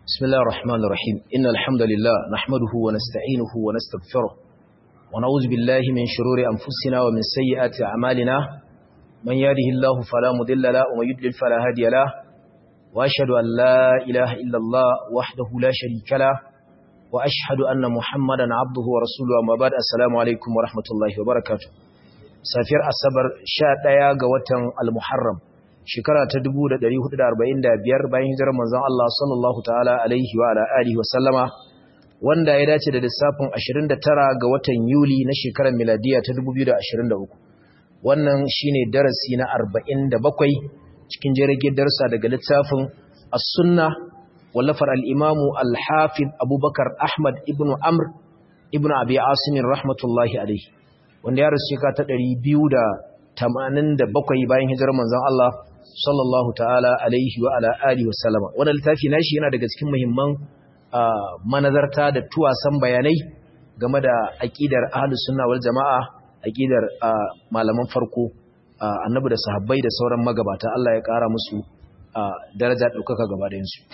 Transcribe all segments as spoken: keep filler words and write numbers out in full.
بسم الله الرحمن الرحيم إن الحمد لله نحمده ونستعينه ونستغفره ونعوذ بالله من شرور أنفسنا ومن سيئات أعمالنا من يهده الله فلا مضل له ومن يضلل فلا هادي له وأشهد أن لا إله إلا الله وحده لا شريك له وأشهد أن محمدا عبده ورسوله أما بعد السلام عليكم ورحمة الله وبركاته سافر الصبر شاء ديا قوة المحرم shekara ta dubu da ɗari hudu da arba'in da biyar bayan hijirar manzon Allah sallallahu ta'ala alaihi wa ala alihi wa sallama wanda ya dace da lissafin ashirin da tara ga watan Yuli na shekarar miladiya ta dubu biyu da ashirin da uku. Wannan shine darasi na arba'in da bakwai cikin jirgin darsa daga littafin As-Sunnah wallafar al-Imam al-Hafiz Abubakar Ahmad ibn Amr ibn Abi Asim rahmatullahi alaihi wanda ya rasu shekara ta ɗari biyu da tamanin da bakwai bayan hijirar manzon Allah sallallahu ta'ala alaihi wa ala alihi wasallama. Wannan littafi nashi yana daga cikin muhimman manazarta da tuwasan bayanai game da aqidar ahlus sunna wal jamaa, aqidar malaman farko, annabi da sahabbai da sauran magabata. Allah ya kara musu daraja daukaka gaba da yansu.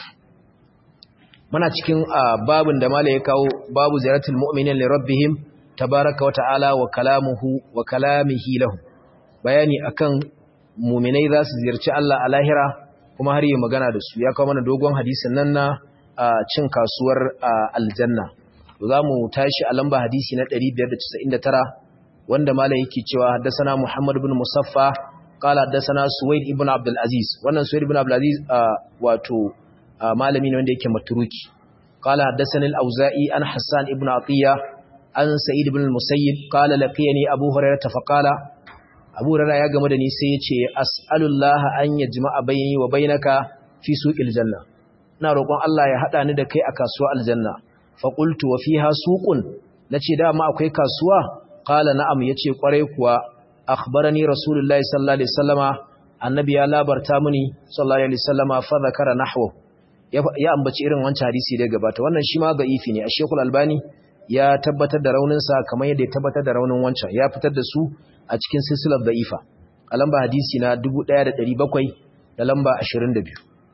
Muna cikin babun da malai ya kawo, babu ziyaratul mu'minin li rabbihim tabaaraka wa ta'ala wa kalamuhu wa kalamihi lahu. Bayani akan muminai za su ziyarci Allah a lahira kuma har yi magana da su. Ya kawo mana dogon hadisin nan na cin kasuwar aljanna. Za mu tashi a lamba hadisi na ɗari biyar da casa'in da tara wanda mala yake cewa haddasana Muhammad ibn Musaffa qala haddasana Suwaid ibn Abdul Aziz. Wannan Suwaid ibn Abdul Aziz wato malami ne wanda yake maturuki. Qala haddasana al-Auza'i an Hassan ibn Atiyya an Sa'id ibn al-Musayyib qala laqiyani Abu Hurairah fa qala Abu Hurairah ya game da ni sai ya ce as'alullaha an yajma'a bayni wa bainaka fi suqil janna. Ina roƙon Allah ya hada ni da kai a kasuwa aljanna. Fa qultu wa fiha suqun, nace da ma akwai kasuwa? Qala na'am, yace kwarai kuwa. Akhbarani Rasulullahi sallallahu alaihi wasallama, annabi ya labarta mini sallallahu alaihi wasallama fa zakara nahwu. Ya ambaci irin wancan hadisi da gabata. Wannan shi ma da'ifi ne. Sheikh Al-Albani ya tabbatar da raunin sa kamar yadda ya tabbatar da raunin wancan. Ya fitar da su a cikin silsilar da'ifa a lamba hadisi na dubu ɗaya da ɗari bakwai da lamba ashirin da biyu.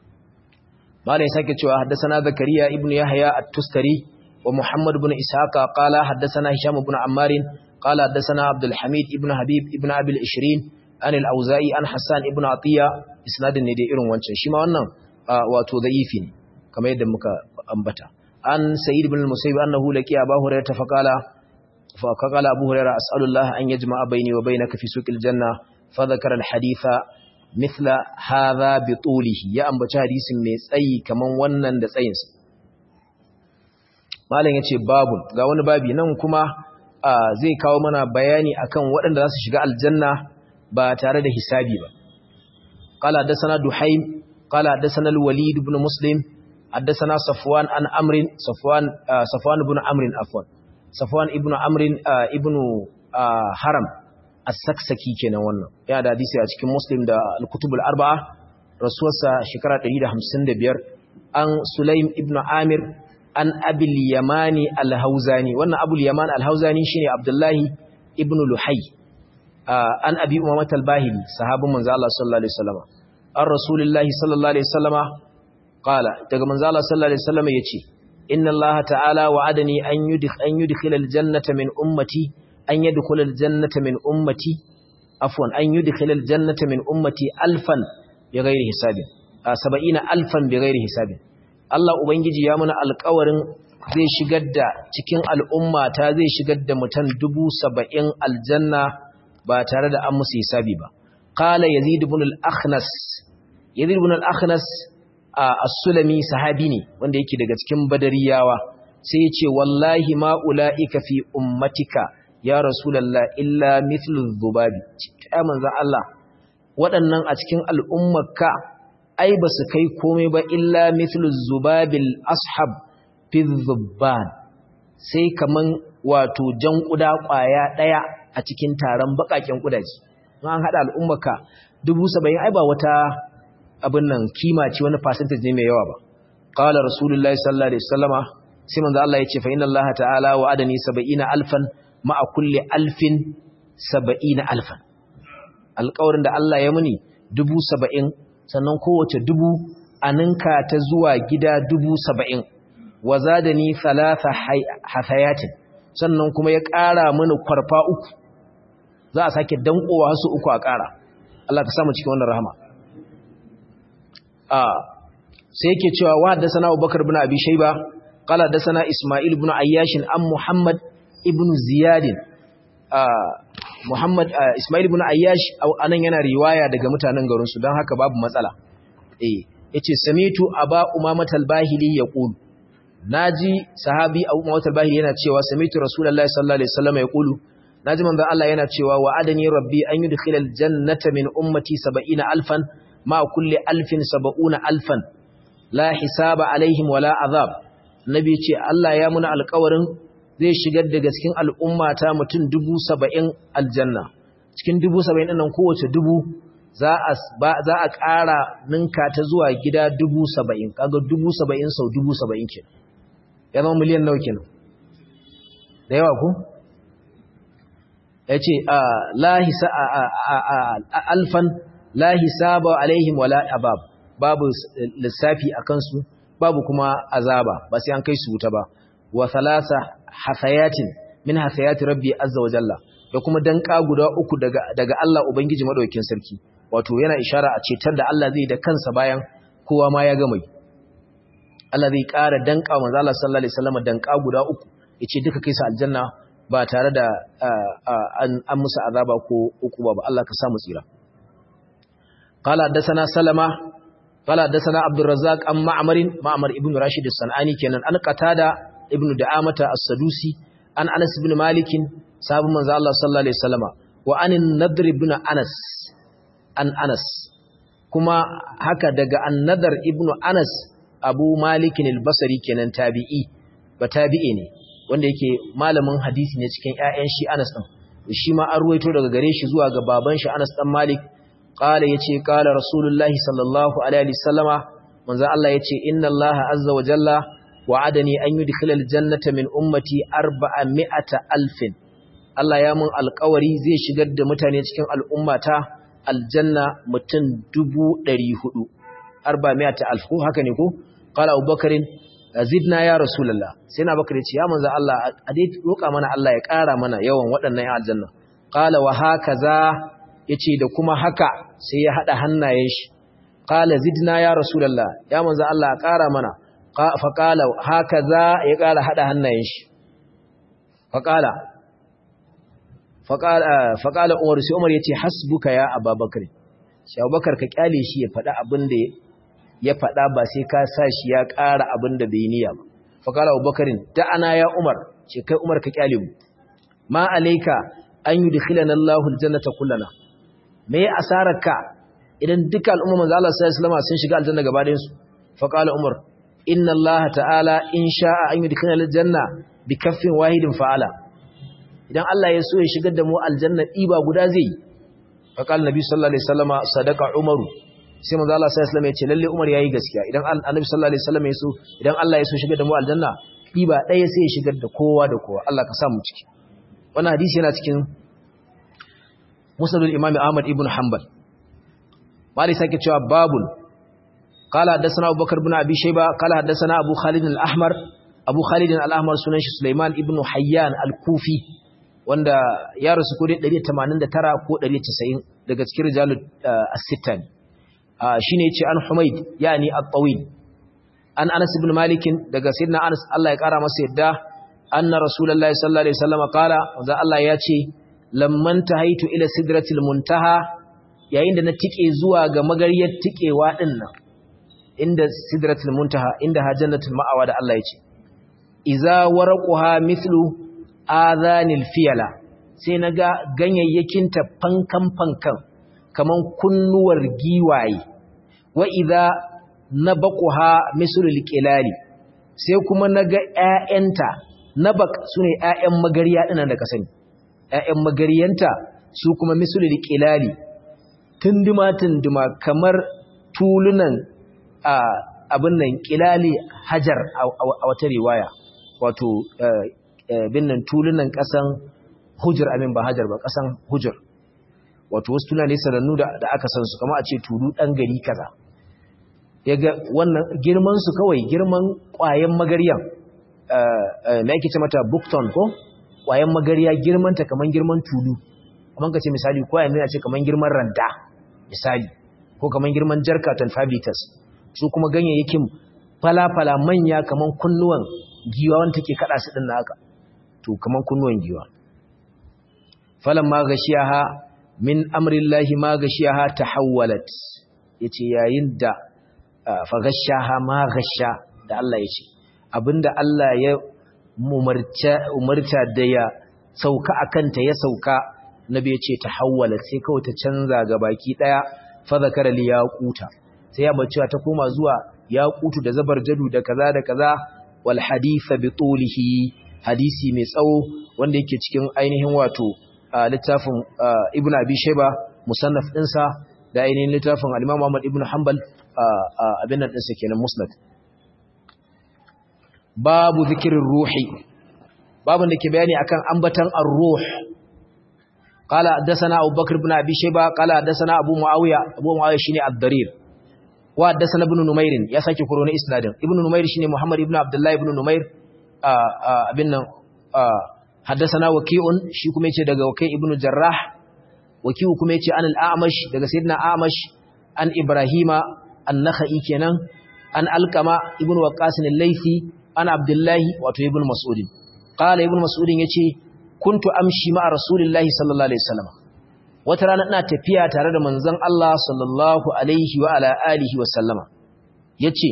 Malai sake cewa haddasana Zakariya ibn Yahya at-Tustari wa Muhammad ibn Ishaqa qala haddasana Hisham ibn Ammar qala haddasana Abdul Hamid ibn Habib ibn Abi al-Ishrin an al-Auza'i an Hassan ibn Atiyya. Isnadin ne dai irin wancan, shi ma wannan wato da'ifi ne kamar yadda muka ambata. An Sa'id ibn al-Musayyib annahu laqiya Abu Hurairah fa qala فقال أبو هريرة أسأل الله أن يجمع بيني وبينك في سوق الجنة فذكر الحديث مثل هذا بطوله. يا أم بچا حديث mai tsayi kaman wannan da tsayin sa. Malam yace babu ga wani babi nan kuma zai kawo mana bayani akan waɗanda za su shiga aljanna ba tare da hisabi ba. Qala hadathana Duhaym qala hadathana al-Walid ibn Muslim hadathana Safwan an Amr Safwan Safwan ibn Amr afwan Safwan ibn Amrin ibn Haram as-Saksaki kenan wannan. Ya da hadisi a cikin Muslim da al-Kutub al-Arba'a, rasuwarsa shekara ɗari da hamsin da biyar. An Sulaim ibn Amir an Abil Yamani al-Hauzani. Wannan Abul Yaman al-Hauzani shine Abdullahi ibn Luhay. An Abi Umamah al-Bahili, sahabin manzo Allah sallallahu alaihi wasallam. An Rasulullahi sallallahu alaihi wasallama qala, daga manzo Allah sallallahu alaihi wasallam yace inna Allah ta'ala wa'adani an yudkhil an yudkhilal jannata min ummati an yadkhulal jannata min ummati afwan an yudkhilal jannata min ummati alfan bighairi hisabin sab'ina alfan bighairi hisabin. Allah ubangiji ya muna alƙawarin zai shigar da cikin al'umma ta zai shigar da mutan dubu saba'in aljanna ba tare da an musu hisabi ba. Qala Yazid ibn al-Akhnas, Yazid ibn al-Akhnas as-Sulami sahabi ne wanda yake daga cikin badariyawa, sai ya ce wallahi ma ulaika fi ummatika ya rasulullah illa mithlu dhubabi. Ya manzo Allah, waɗannan a cikin al'ummarka ai ba su kai komai ba illa mithlu zubabil ashab fi dhubban, sai kaman wato jan kuda kwaya daya a cikin taron bakaken kudaji. An hada al'ummarka dubu saba'in ai ba wata abin nan kima ce, wani percentage ne mai yawa ba. Qala rasulullahi sallallahu alaihi wasallama, sai manzo Allah ya ce fa inna Allah ta'ala wa'adani sab'ina alfan ma'a kulli alfin sab'ina alfan. Alƙawarin da Allah ya muni dubu saba'in, sannan kowace dubu aninka ta zuwa gida dubu saba'in wa zadani thalatha hasayatin sannan kuma ya ƙara mini kwarfa uku za a sake dankowa su uku a ƙara Allah ka samu cikin wannan rahama a sai yake cewa wa haddathana Abubakar ibn Abi Shayba qala haddathana Isma'il ibn Ayyash an Muhammad ibn Ziyad a Muhammad Isma'il ibn Ayyash anan yana riwaya daga mutanen garin su don haka babu matsala eh yace samitu aba umamat al-bahili yaqul naji sahabi abu umamat al-bahili yana cewa samitu rasulullahi sallallahu alaihi wasallam yaqulu naji manzo Allah yana cewa wa'adani rabbi an yudkhila al-jannata min ummati sab'ina alfan ma kulli alfin sab'una alfan la hisaba alaihim wala azab nabi yace Allah ya muna alƙawarin zai shigar daga cikin al'ummata mutum dubu saba'in aljanna cikin dubu saba'in ɗin nan kowace dubu za a ƙara ninka ta zuwa gida dubu saba'in kaga dubu saba'in sau dubu saba'in ke ya zama miliyan nau ke da yawa ku? ya ce alfan lahisa ba alaihim wala abab babu lissafi a kansu babu kuma azaba ba sai an kai su wuta ba wa thalatha hasayatin min hasayati rabbi azza wa jalla da kuma danka guda uku daga daga Allah ubangiji madaukakin sarki wato yana ishara a cetar da Allah zai da kansa bayan kowa ma ya gama Allah zai ƙara danka manzo Allah sallallahu alaihi wasallam danka guda uku yace duka kai su aljanna ba tare da an musu azaba ko uku ba Allah ka sa mu tsira qala hadathana salama qala hadathana abdur razzaq am ma'mar ma'mar ibn rashid as-sanani kenan an qatada ibn da'amata as-sadusi an anas ibn malik sahabu manzo Allah sallallahu alaihi wasallama wa anin nadr ibn anas an anas kuma haka daga an-nadr ibn anas abu malik al-basri kenan tabi'i ba tabi'i ne wanda yake malamin hadisi ne cikin ƴaƴan shi Anas din shi ma an ruwaito daga gare shi zuwa ga baban shi Anas dan Malik qala yace qala rasulullahi sallallahu alaihi wasallama manzo Allah yace inna Allah azza wa jalla wa'adani an yudkhila aljannata min ummati arba'ami'ata alfin Allah ya mun alƙawari zai shigar da mutane cikin al'ummata aljanna mutum dubu ɗari hudu arba'ami'ata alf ko haka ne ko qala abubakarin zidna ya rasulullah sai na bakare ce ya manzo Allah a dai roka mana Allah ya ƙara mana yawan waɗannan ya aljanna qala wa hakaza yace da kuma haka sai ya hada hannayen shi qala zidna ya rasulullah ya manzo Allah ya ƙara mana fa qala hakaza ya ƙara hada hannayen shi fa qala fa qala fa qala Umar sai Umar yace hasbuka ya Abubakar sai Abubakar ka kyale shi ya faɗa abin da ya faɗa ba sai ka sa shi ya ƙara abin da bai niyya ba faƙala abubakarin ta ana ya umar ce kai umar ka ƙyale mu ma alaika an yi dukkilana Allahul jannata kullana me ya asararka idan duka al'umma manzo Allah sallallahu alaihi wasallam sun shiga aljanna gaba ɗayan su faƙala umar inna Allah ta'ala in sha'a an yi dukkilana aljanna bi kaffin wahidin fa'ala idan Allah ya so ya shigar da mu aljanna ɗiba guda zai faƙala nabi sallallahu alaihi wasallam sadaqa umaru sai manzo Allah sallallahu alaihi wasallam ya ce lalle Umar yayi gaskiya idan Annabi sallallahu alaihi wasallam ya so idan Allah ya so shigar da mu aljanna diba daya sai ya shigar da kowa da kowa Allah ka sa mu ciki wannan hadisi yana cikin Musnad al-Imam Ahmad ibn Hanbal mali sake cewa babul qala hadathana Abu Bakar ibn Abi Shayba qala hadathana Abu Khalid al-Ahmar Abu Khalid al-Ahmar sunan shi Sulaiman ibn Hayyan al-Kufi wanda ya rasu ko ɗari tamanin da tara ko ɗari casa'in daga cikin rijalul as-sittah shi ne ce an Humaid yani at-Tawil an Anas ibn Malik daga sayyidina Anas Allah ya kara masa yadda anna Rasulullahi sallallahu alaihi wasallam kala wanda Allah ya ce lamman tahaitu ila sidratil muntaha yayin da na tike zuwa ga magariyar tikewa din nan inda sidratil muntaha inda jannatul ma'awa da Allah ya ce iza warquha mithlu adhanil fiyala sai naga ganyayyakin ta fankan fankan kaman kunnuwar giwaye wa idza nabaqaha mislul qilali sai kuma naga ƴaƴanta nabaq sune ƴaƴan magariya dinan da ka sani ƴaƴan magariyanta su kuma mislul qilali tunduma tunduma kamar tulunan abin nan qilali hajar a wata riwaya wato binnan tulunan kasan hujr amin ba hajar ba kasan hujr wato wasu tunane sanannu da aka san su kama a ce tulu ɗan gari kaza yaga wannan girman su kawai girman ƙwayen magaryan me yake ce mata bukton ko ƙwayen magarya girman ta kaman girman tulu kaman kace misali ko yanzu ya ce kaman girman randa misali ko kaman girman jarka twenty-five liters su kuma ganyayyakin fala-fala manya kaman kunnuwan giwa wanda take kada su din haka to kaman kunnuwan giwa falan ma gashiyaha min amrillahi ma gashiyaha tahawwalat yace yayin da fa gashaha ma gasha da Allah yace abinda Allah ya umarta umarta da ya sauka akanta ya sauka nabi yace tahawwalat sai kawai ta canza ga baki daya fa zakara li yaquta sai ya bace ta koma zuwa yaqutu da zabarjadu da kaza da kaza wal hadith bi tulihi hadisi mai tsawo wanda yake cikin ainihin wato littafin ibn abi shayba musannaf dinsa da ainihin littafin al-imam Ahmad ibn Hanbal abin nan dinsa kenan musnad babu zikirin ruhi babun da ke bayani akan ambatan ar-ruh qala hadathana Abu Bakr ibn Abi Shayba qala hadathana Abu Muawiya Abu Muawiya shine ad-Darir wa hadathana ibn Numair ya sake koro ne isnadin ibn Numair shine Muhammad ibn Abdullah ibn Numair abin nan hadathana Waqi'un shi kuma yace daga Waqi' ibn Jarrah Waqi'u kuma yace an al-A'mash daga sayyidina A'mash an Ibrahima an-Nakhai kenan an Alqama ibn Waqqas al-Laythi an Abdullah wato ibn Mas'ud qala ibn Mas'ud yace kuntu amshi ma rasulillahi sallallahu alaihi wasallam wata rana ina tafiya tare da manzon Allah sallallahu alaihi wa ala alihi wasallama yace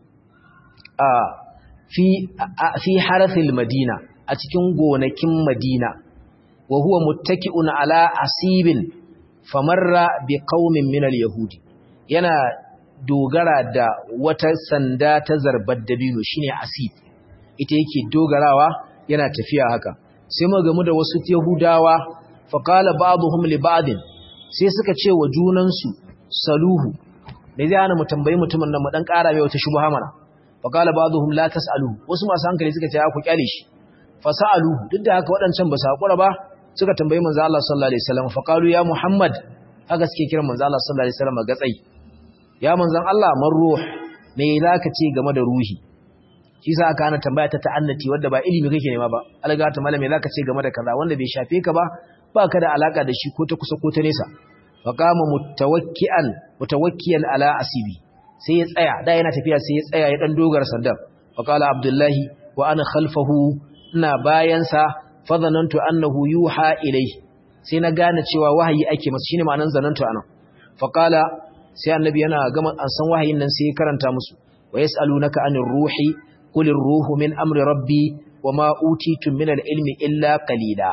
a fi fi harathil madina a cikin gonakin madina wa huwa muttaki'un ala asibin famarra bi qaumin min al-yahudi yana dogara da wata sanda ta zarbar dabino shine asib ita yake dogarawa yana tafiya haka sai mu gamu da wasu yahudawa fa qala ba'dhum li ba'din sai suka ce wa junan su saluhu me zai ana mu tambayi mutumin nan mu dan ƙara mai wata shubha mana fa qala ba'dhum la tasaluhu wasu masu hankali suka ce ku kyale shi fa sa'aluhu duk da haka wadancan ba su hakura ba suka tambayi manzo Allah sallallahu alaihi wasallam fa qalu ya Muhammad haka suke kiran manzo Allah sallallahu alaihi wasallam gatsai ya manzon Allah man ruh me zaka ce game da ruhi shi sa aka ana tambaya ta ta'annati wanda ba ilimi kake nema ba alga ta malame zaka ce game da kaza wanda bai shafe ka ba baka da alaka da shi ko ta kusa ko ta nesa fa qama mutawakkian mutawakkiyan ala asibi sai ya tsaya da yana tafiya sai ya tsaya ya dan dogara sandan fa qala abdullahi wa ana khalfahu ina bayan sa fa zanantu annahu yuha ilayhi sai na gane cewa wahayi ake masa shine ma'anar zanantu anan fa qala sai annabi yana gama an san wahayin nan sai ya karanta musu wa yasalunaka anir ruhi qulir ruhu min amri rabbi wama utitum min al-ilmi illa qalila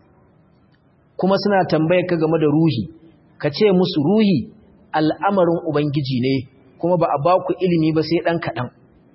kuma suna tambaye ka game da ruhi kace musu ruhi al'amarin ubangiji ne kuma ba a ba ku ilimi ba sai dan kadan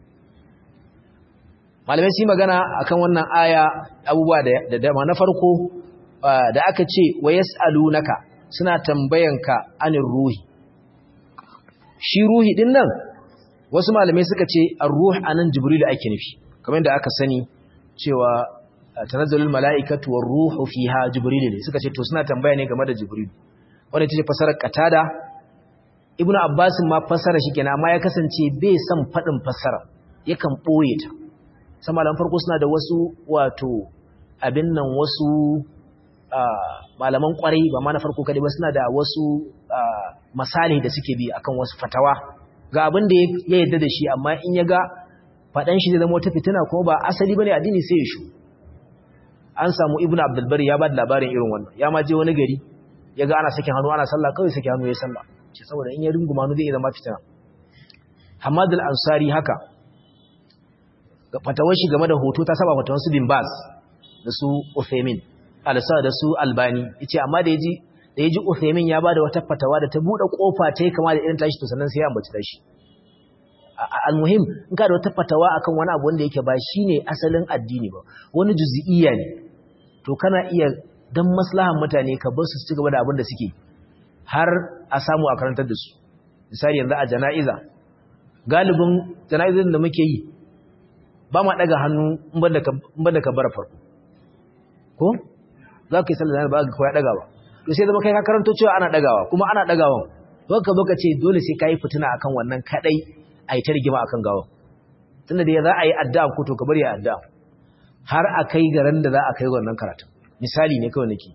malamai sai magana akan wannan aya abubuwa da dama na farko da aka ce wa yasalunaka suna tambayanka anir ruhi shi ruhi din nan wasu malamai suka ce ar-ruh anan jibril ake nufi kamar yadda aka sani cewa tanazzalul mala'ikatu war-ruhu fiha jibril ne suka ce to suna tambaya ne game da jibril wanda tace fasarar qatada ibnu abbas ma fasara shi kenan amma ya kasance bai san fadin fasara yakan boye ta sai malaman farko suna da wasu wato abin nan wasu malaman kwarai ba ma na farko kadai ba suna da wasu misali da suke bi akan wasu fatawa ga abin da ya yarda da shi amma in ya ga fadan shi zai zama wata fitina kuma ba asali bane addini sai ya shu an samu ibnu abdul bari ya ba da labarin irin wannan ya ma je wani gari ya ga ana sakin hannu ana sallah kawai saki hannu ya sallah ce saboda in ya runguma hannu zai zama fitina Hamad al-Ansari haka ga fatawar shi game da hoto ta saba fatawar su bin Baz da su Uthaymeen alsa da su Albani yace amma da yaji da yaji Uthaymeen ya bada wata fatawa da ta bude kofa ta yi kama da irin tashi to sannan sai ya ambaci tashi almuhim in ka da wata fatawa akan wani abu wanda yake ba shine asalin addini ba wani juz'iyya ne to kana iya dan maslahan mutane ka bar su ci gaba da abin da suke har a samu a karantar da su misali yanzu a jana'iza galibin jana'izar da muke yi ba ma daga hannu in banda ka bara farko ko za ka yi sallar ba ga kawai dagawa to sai zama kai ka karanto cewa ana dagawa kuma ana dagawan baka baka ce dole sai kai fitina akan wannan kadai ai ta rigima akan gawa tunda da za a yi addu'a ko to ka bari addu'a har a kai garan da za a kai wannan karatu misali ne kawai nake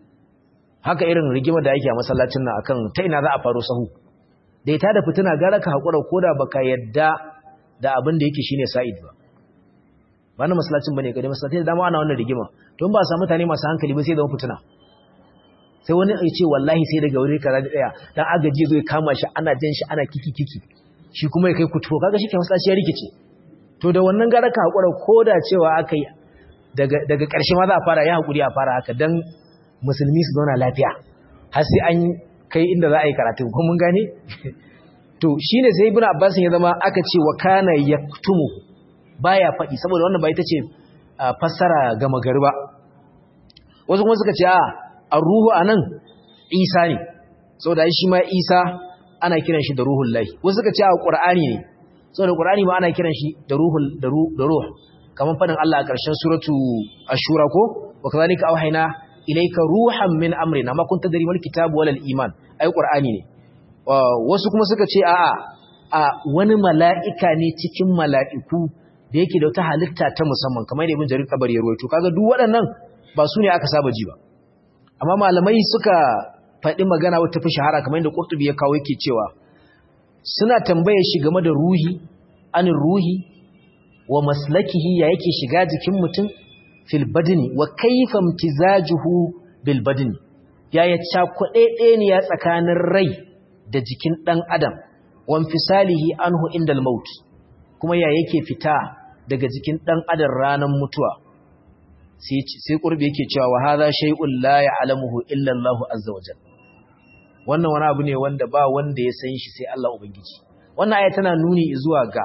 haka irin rigima da yake a masallacin nan akan ta ina za a faro sahu da ita da fitina gara ka hakura koda baka yadda da abin da yake shine sa'id ba wannan masallacin bane kadai masallatai da dama ana wannan rigima to in ba sa mutane masu hankali ba sai zama fitina sai wani ya ce wallahi sai daga wuri kaza da daya dan agaji zai kama shi ana jan shi ana kiki kiki shi kuma ya kai kutubo kaga shi ke masallaci ya rikice to da wannan gara ka hakura koda cewa akai daga daga ƙarshe ma za a fara ya hakuri a fara haka dan musulmi su zauna lafiya har sai an kai inda za a yi karatu ko mun gane to shine sai ibnu abbas ya zama aka ce wa kana yaktumu baya faɗi saboda wannan ba ita ce fassara ga magari ba wasu kuma suka ce a ar-ruhu anan isa ne saboda shi ma isa ana kiran shi da ruhul lahi wasu suka ce a qur'ani ne saboda qur'ani ma ana kiran shi da ruhul da ruh kaman fadin Allah a ƙarshen suratu ashura ko wa kadhalika awhayna ilayka ruhan min amrina ma kunta dari wal kitab wal iman ai qur'ani ne wasu kuma suka ce a'a a wani mala'ika ne cikin mala'iku da yake da wata halitta ta musamman kamar da ibn jarir tabari ya ruwaito kaga duk waɗannan ba su ne aka saba ji ba amma malamai suka faɗi magana wata fi shahara kamar yadda qurtubi ya kawo yake cewa suna tambaye shi game da ruhi anin ruhi wa maslakihi ya yake shiga jikin mutum fil badni wa kayfa imtizajuhu bil badni ya ya cakuɗe ne ya tsakanin rai da jikin ɗan adam wa infisalihi anhu indal maut kuma ya yake fita daga jikin ɗan adam ranar mutuwa sai sai qurbi yake cewa wa hadha shay'un la ya'lamuhu illa Allahu azza wa jalla wannan wani abu ne wanda ba wanda ya san shi sai Allah ubangiji wannan aya tana nuni zuwa ga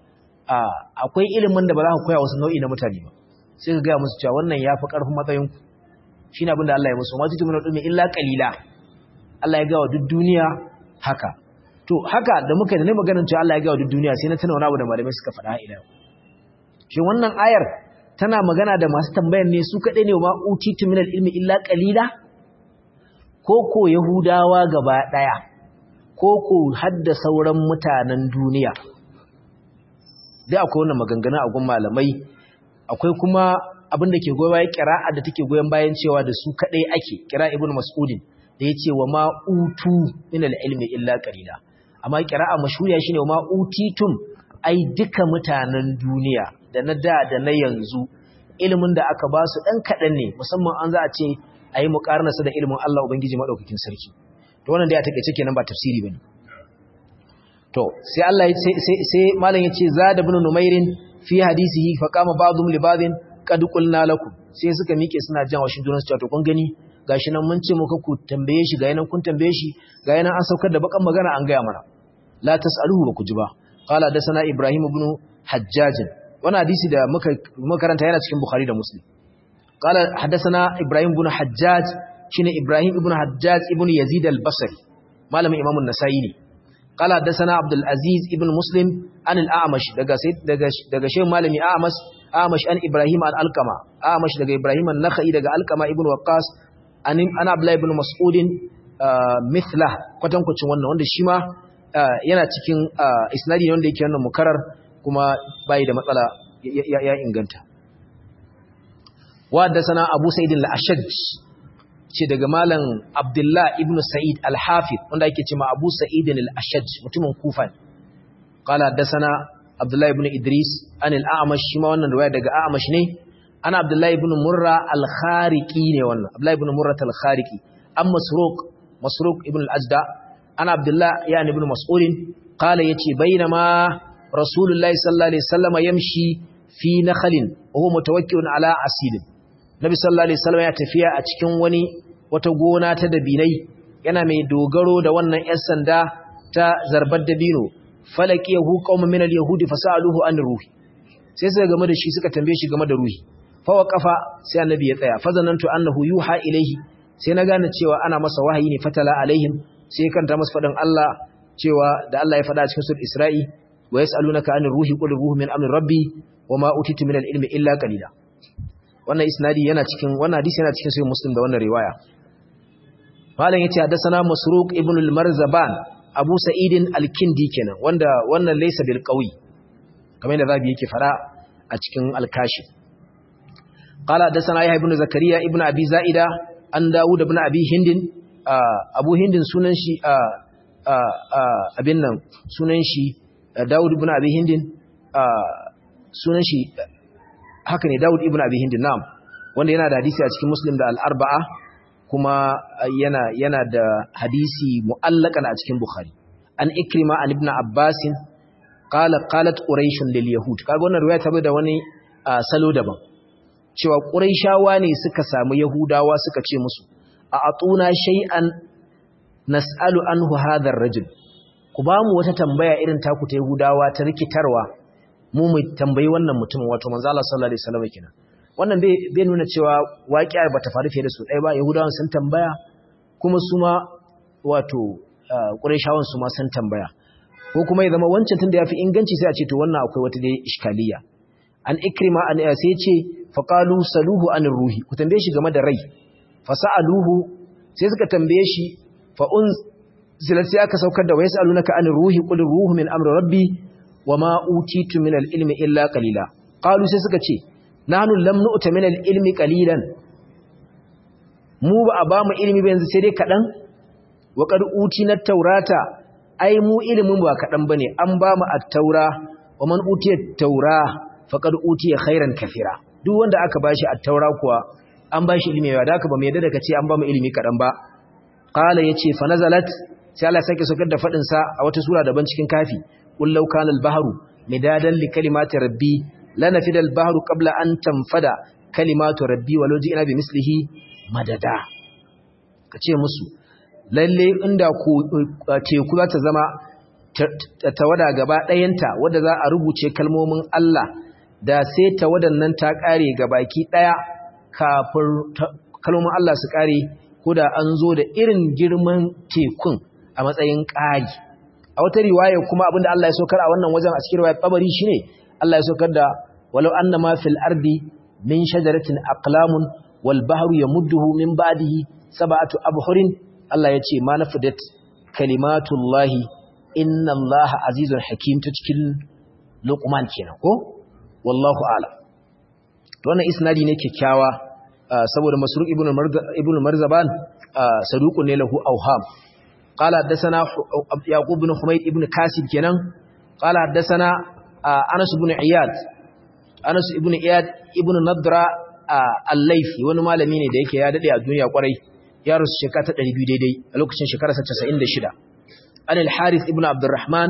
akwai ilimin da ba za ku koya wasu nau'i na mutane ba sai ka ga musu cewa wannan yafi karfin matsayin ku shine abin da Allah ya musu ma jitu min dumi illa qalila Allah ya ga wa duk duniya haka to haka da muka da ne maganar cewa Allah ya ga wa duk duniya sai na tana wani abu da malamai suka faɗa ila shi wannan ayar tana magana da masu tambayar ne su kadai ne ma utitu min ilmi illa qalila ko ko yahudawa gaba daya ko ko hadda sauran mutanen duniya dai akwai wannan maganganu a gun malamai akwai kuma abin da ke goyon bayan qira'a da take goyon bayan cewa da su kadai ake qira'a ibnu mas'udin da yace wa ma utu min al-ilmi illa qalila amma qira'a mashhuriya shine wa ma utitum ai duka mutanen duniya da na da da na yanzu ilimin da aka ba su dan kadan ne musamman an za a ce ayi muqarnasa da ilimin Allah ubangiji madaukakin sarki to wannan da ya take cike nan ba tafsiri bane to sai Allah sai sai malam yace zada ibn numairin fi hadisihi fa qama ba'dhum li ba'dhin qad qulna lakum sai suka mike suna jan washin junan su to kun gani gashi nan mun ce muka ku tambaye shi ga yanan kun tambaye shi ga yanan an saukar da bakan magana an ga mana la tasaluhu ba ku ji ba qala da sana ibrahim ibn hajjaj wannan hadisi da muka makaranta yana cikin bukhari da muslim qala hadathana ibrahim ibn hajjaj shine ibrahim ibn hajjaj ibn yazid al-basri malamin imam an-nasai ne qala hadathana abdul aziz ibn muslim an al-a'mash daga daga daga shehu malami a'mash a'mash an ibrahim al-alqama a'mash daga ibrahim an-nakhai daga alqama ibn waqqas an ana abdullah ibn mas'ud mithla kwatankwacin wannan wanda shi ma yana cikin isnadi ne wanda yake wannan mukarrar kuma bai da matsala ya inganta wa hadathana abu sa'id al-ashaj ce daga malam abdullah ibn sa'id al-hafiz wanda yake cewa abu sa'id al-ashaj mutumin kufa qala hadathana abdullah ibn idris an al-a'mash shi ma wannan riwaya daga a'mash ne ana abdullah ibn murra al-khariqi ne wannan abdullah ibn murra al-khariqi am masruq masruq ibn al-ajda ana abdullah yani ibn mas'ud qala yace bainama rasulullahi sallallahu alaihi wasallam yamshi fi nakhlin wa huwa mutawakkilun ala asidin nabi sallallahu alaihi wasallam ya tafiya a cikin wani wata gona ta dabinai yana mai dogaro da wannan yar sanda ta zarbar dabino falakiyahu qaumun min al-yahudi fasaluhu an ruhi sai suka game da shi suka tambaye shi game da ruhi fa waqafa sai annabi ya tsaya fazanantu annahu yuha ilaihi sai na gane cewa ana masa wahayi ne fatala alaihim sai kanta masa fadan Allah cewa da Allah ya fada cikin suratul Isra'i wa yas'alunaka anir ruhi qul ruhu min amri rabbi wama utitu min al-ilmi illa qalila wannan isnadi yana cikin wannan hadisi yana cikin sahih muslim da wannan riwaya malam yace hadathana masruq ibn al-marzaban Abu Sa'id al-Kindi kenan wanda wannan laysa bil qawi kamar yadda Zabi yake fara a cikin al-Kashif qala hadathana Yahya ibn Zakariya ibn Abi Za'ida an Dawud ibn Abi Hindin Abu Hindin sunan shi abin nan sunan shi Dawud ibn Abi Hindin sunan shi haka ne Dawud ibn Abi Hindin na'am wanda yana da hadisi a cikin Muslim da al-Arba'a kuma yana yana da hadisi mu'allakan a cikin Bukhari an Ikrima an Ibn Abbas qala qalat quraish lil yahud kaga wannan riwaya ta da wani salo daban cewa quraishawa ne suka samu yahudawa suka ce musu a atuna shay'an nas'alu anhu hadha ar-rajul ku ba mu wata tambaya irin taku ta yahudawa ta rikitarwa mu mu tambayi wannan mutum wato manzo Allah sallallahu alaihi wasallam kenan wannan bai nuna cewa waƙiyar bata faru fiye da su ɗaya ba yahudawan sun tambaya kuma su ma wato quraishawan su ma sun tambaya ko kuma ya zama wancan tunda yafi inganci sai a ce to wannan akwai wata dai iskaliya an ikrima an sai ce faqalu saluhu anir ruhi ku tambaye shi game da rai fasaluhu sai suka tambaye shi fa unzilat sai aka saukar da wayasalunaka anir ruhi qul ruhu min amri rabbi wama utitu min al-ilmi illa qalila qalu sai suka ce nahnu lam nu'ta min al-ilmi qalilan mu ba a ba mu ilimi ba yanzu sai dai kadan wa qad utina at-taurata ai mu ilimin ba kadan bane an ba mu at-taura wa man utiya at-taura faqad utiya khairan kaseera duk wanda aka bashi at-taura kuwa an bashi ilimi ba da haka ba mu yadda da kace an ba mu ilimi kadan ba qala yace fa nazalat sai Allah sake saukar da fadin sa a wata sura daban cikin kafi qul law kana al-bahru midadan li kalimati rabbi lanafida al-bahru qabla an tanfada kalimatu rabbi walau ji'na bi mislihi madada kace musu lalle inda ku teku za ta zama tawada gaba ɗayanta wadda za a rubuce kalmomin Allah da sai tawadan nan ta kare gabaki daya kafin kalmomin Allah su kare ko da an zo da irin girman tekun a matsayin ƙari a wata riwaya kuma abinda Allah ya saukar a wannan wajen a cikin riwayar Tabari shine Allah ya saukar da walau annama fil ardi min shajaratin aqlamun wal bahru yamudduhu min ba'dihi sab'atu abhurin Allah yace ma nafadat kalimatullahi innallaha azizun hakim ta cikin Luqman kenan ko wallahu a'lam to wannan isnadi ne kikkiawa saboda Masruq ibn ibn Marzaban saduqun ne lahu awham qala hadathana Yaqub ibn Humayd ibn Kasib kenan qala hadathana Anas ibn Iyad Anas ibn Iyad ibn Nadra al-Laythi wani malami ne da yake ya dade a duniya kwarai ya rusu shekara ta ɗari biyu daidai a lokacin shekara ta casa'in da shida an al-Harith ibn Abdurrahman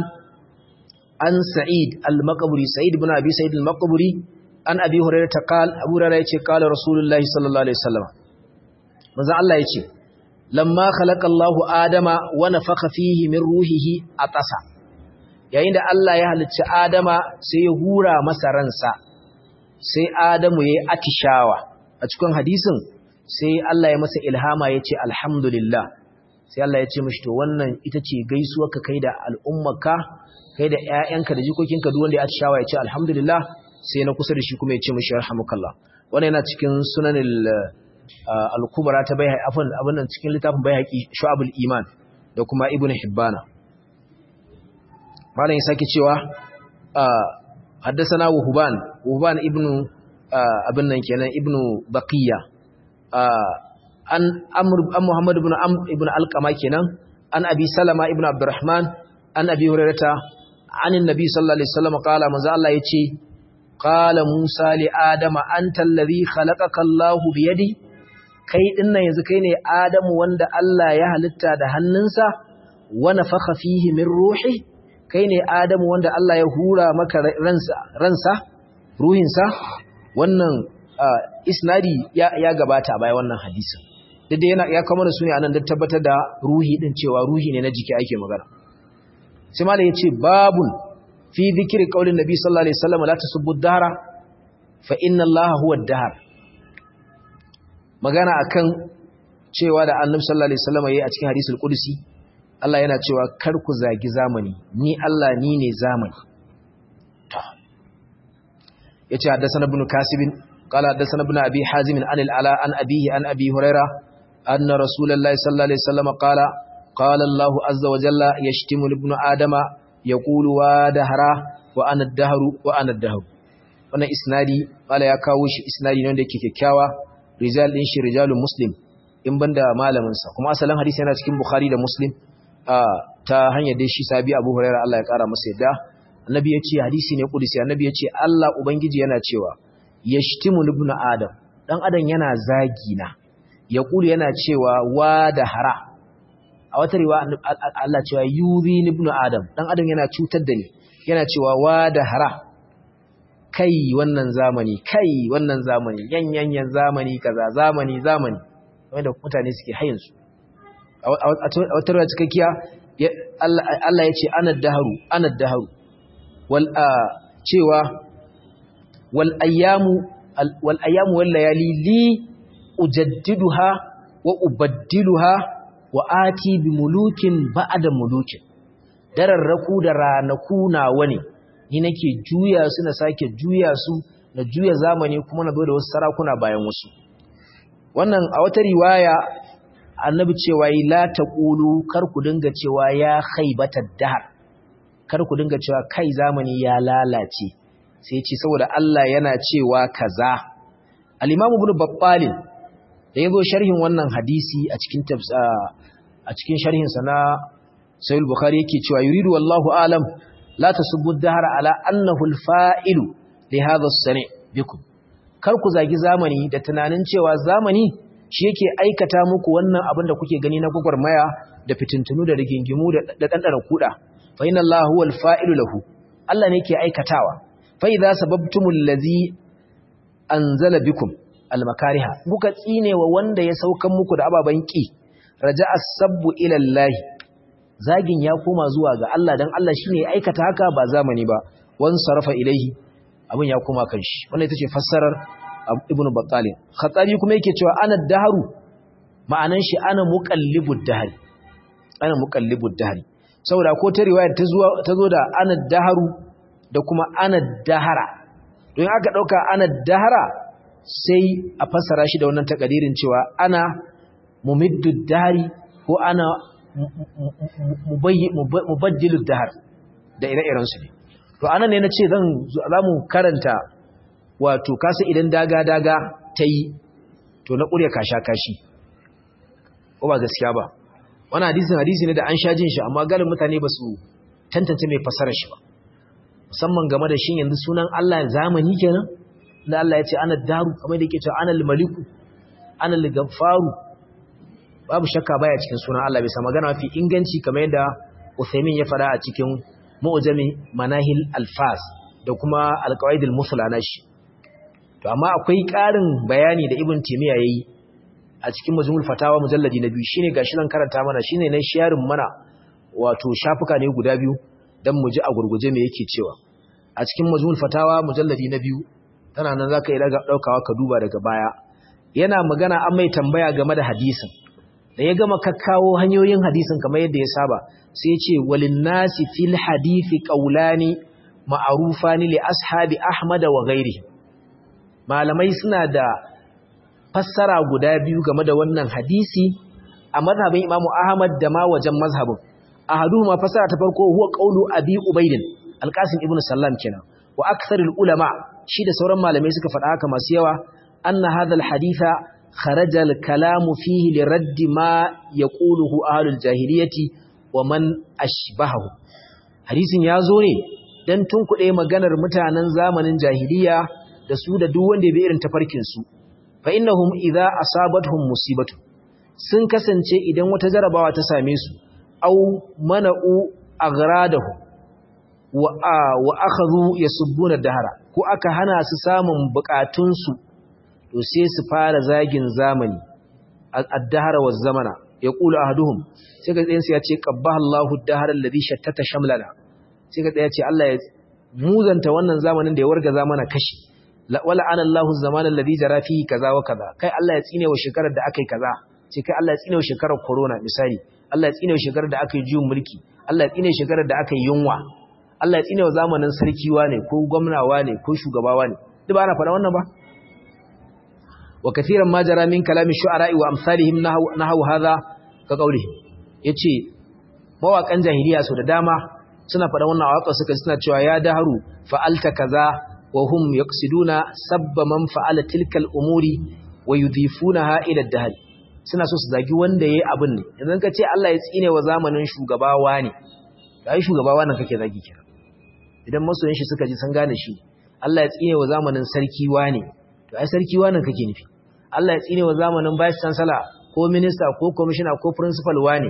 an Sa'id al-Maqburi Sa'id ibn Abi Sa'id al-Maqburi an Abi Hurairah ta qala Abu Hurairah yace qala Rasulullahi sallallahu alaihi wasallam manzo Allah yace lamma khalaqa Allahu Adama wa nafakha fihi min ruhihi atasa yayin da Allah ya halicci Adama sai ya hura masa ransa sai Adamu yayi atishawa a cikin hadisin sai Allah ya masa ilhama yace alhamdulillah sai Allah ya ce mishi to wannan ita ce gaisuwarka kai da al'ummarka kai da ƴaƴanka da jikokinka duk wanda ya atishawa ya ce alhamdulillah sai na kusa da shi kuma ya ce mishi yarhamukallah wannan yana cikin sunanil al-kubra ta Baihaqi afan abin nan cikin littafin Baihaqi Shu'abul Iman da kuma Ibn Hibbana malam ya sake cewa haddathana Wuhban Wuhban ibnu abin nan kenan ibnu Baqiya an Amr an Muhammad ibn Amr ibn Alqama kenan an Abi Salama ibn Abdurrahman an Abi Hurairah an annabi sallallahu alaihi wasallam qala manzo Allah yace qala Musa li Adama anta alladhi khalaqaka Allahu bi yadi kai dinnan yanzu kai ne Adamu wanda Allah ya halitta da hannunsa wa nafakha fihi min ruhi kai ne Adamu wanda Allah ya hura maka ransa ransa ruhinsa wannan isnadi ya, ya gabata baya wannan hadisin duk da yana ya kawo da su ne anan da tabbatar da ruhi din cewa ruhi ne na jiki ake magana sai malai yace babun fi dhikri qaulin nabi sallallahu alaihi wasallam la tasubbu ad-dahra fa inna allaha huwa ad-dahr magana akan cewa da annabi sallallahu alaihi wasallam yayi a cikin hadisul qudsi Allah yana cewa kar ku zagi zamani ni Allah ni ne zamani to yace haddathana ibn kasib qala haddathana ibn abi hazim an al-ala an abihi an abi huraira anna rasulullahi sallallahu alaihi wasallam qala qala Allahu azza wa jalla yashtimu ibnu adama yaqulu wa dahra wa ana ad-dahru wa ana ad-dahru. Wannan isnadi mala ya kawo shi isnadi ne wanda yake kyakkyawa, rijal din shi rijalun muslim in banda malamin sa, kuma asalin hadisi yana cikin Bukhari da Muslim ta hanyar da shi sabi Abu Hurairah Allah ya kara masa yadda. Annabi ya ce hadisi ne kudusi, annabi ya ce Allah ubangiji yana cewa yashtimu ibnu adam, dan adam yana zagi na, yaqulu yana cewa wa da hara. A wata riwaya Allah cewa yuzi ibnu adam, dan adam yana cutar da ni, yana cewa wa da hara, kai wannan zamani, kai wannan zamani, yanyanyan zamani kaza, zamani zamani wanda mutane suke hayin su. A wata riwaya cikakkiya Allah ya ce ana daharu ana daharu wal cewa wal ayyamu wal ayyamu wal layali li ujaddiduha wa ubaddiluha wa ati bi mulukin ba'da mulukin. Dararraku da ranaku nawa ne, ni nake juya su na sake juya su na juya zamani kuma na zo da wasu sarakuna bayan wasu. Wannan a wata riwaya annabi cewa la taqulu, kar ku dinga cewa ya khaybatad dahr, kar ku dinga cewa kai zamani ya lalace, sai ce saboda Allah yana cewa kaza. Al-Imam Ibn Battal da yazo sharhin wannan hadisi a cikin a cikin sharhin sa na Sahih Bukhari yake cewa yuridu wallahu alam la tasubbu ad-dahr ala annahu al-fa'ilu li hadha as-sani' bikum. Kar ku zagi zamani da tunanin cewa zamani shi yake aikata muku wannan abin da kuke gani na gwagwarmaya da fitintunu da rigingimu da ɗanɗana kuɗa. Fa inna Allah huwa al-fa'ilu lahu, Allah ne yake aikatawa. Fa idza sababtumul ladzi anzala bikum al-makariha, kuka tsinewa wanda ya saukan muku da ababan ki, raja'a sabbu ila Allah, zagin ya koma zuwa ga Allah dan Allah shine ya aikata haka ba zamani ba. Wan sarafa ilaihi, abin ya koma kan shi. Wannan ita ce fassarar Ibn Battal. Khattabi kuma yake cewa ana daharu, ma'anan shi ana muqallibud dahri, ana muqallibud dahri. Saboda ko ta riwaya ta zo ta zo da ana daharu da kuma ana dahara. Don aka dauka ana dahara sai a fassara shi da wannan takadirin cewa ana mumiddud dahri ko ana mubaddilud dahr da ire-iren su ne. To anan ne nace zan zamu karanta wato kasa idan daga-daga ta yi to na ƙurya kasha-kashi ko ba gaskiya ba. Wani hadisin hadisi ne da an sha jin shi amma galin mutane ba su tantance mai fasarar shi ba, musamman game da shi yanzu sunan Allah zamani kenan da Allah ya ce ana daru kamar da yake cewa ana maliku ana al-gaffaru. Babu shakka baya cikin sunan Allah, bisa magana mafi inganci kamar yadda Uthaymin ya fara a cikin Mu'jami Manahil Alfaz da kuma Al-Qawaid al-Musla nashi. To amma akwai ƙarin bayani da Ibn Taymiyyah yayi a cikin Majmu'ul Fatawa mujalladi na biyu, shine gashi nan karanta mana, shine nan sharing mana wato shafuka ne guda biyu dan mu ji a gurguje me yake cewa. A cikin Majmu'ul Fatawa mujalladi na biyu tana nan zaka yi daga daukawa ka duba daga baya. Yana magana an mai tambaya game da hadisin. Da ya gama kakkawo hanyoyin hadisin kamar yadda ya saba, sai ya ce walin nasi fil hadisi qawlani ma'rufani li ashabi Ahmad wa ghairihi. Malamai suna da fassara guda biyu game da wannan hadisi a mazhabin Imam Ahmad da ma wajen mazhabin. Ahaduhuma fassara ta farko huwa qawlu Abi Ubayd al-Qasim ibn Sallam kenan, wa aktharul ulama, shi da sauran malamai suka faɗa haka masu yawa, anna hadha al-haditha kharaja al-kalamu fihi li radd ma yaquluhu ahlul jahiliyyati wa man ashbahahu. Hadisin ya zo ne dan tunkuɗe maganar mutanen zamanin jahiliya da su da duk wanda ya bi irin tafarkin su. Fa innahum idza asabatuhum musibatu, sun kasance idan wata jarabawa ta same su, aw mana'u agradahu wa wa akhadhu yasubbuna dahara, ko aka hana su samun bukatun su, to sai su fara zagin zamani, ad-dahara waz zamana. Yaqulu ahaduhum, sai ga ɗayansu ya ce qabbaha Allahu ad-dahara alladhi shattata shamlana, sai ga ɗaya ce Allah ya muzanta wannan zamanin da ya warga zamana kashi. Wala ana Allahu zaman alladhi jara fihi kaza wa kaza, kai Allah ya tsine wa shekarar da akai kaza, ce kai Allah ya tsine wa shekarar corona misali, Allah ya tsine wa shekarar da akai juyin mulki, Allah ya tsine wa shekarar da akai yunwa, Allah ya tsine wa zamanin sarki wane ko gwamna wane ko shugaba wane. Duk ba ana faɗa wannan ba? Wa kathiran ma jara min kalami shu'ara'i wa amsalihim nahaw hadha ka qawlihi. yace mawakan jahiliya so da dama suna faɗa wannan waƙar suka suna cewa ya daharu fa'alta kaza wa hum yaqsiduna sabba man fa'ala tilkal umuri wa yudhifunaha ila ad-dahr suna so su zagi wanda yayi abin ne idan ka ce Allah ya tsine wa zamanin shugabawa ne kai shugabawa nan kake zagi kira idan masoyan shi suka ji san gane shi Allah ya tsine wa zamanin sarki wane to ai sarki wane kake nufi Allah ya tsine wa zamanin vice chancellor ko minister ko commissioner ko principal wane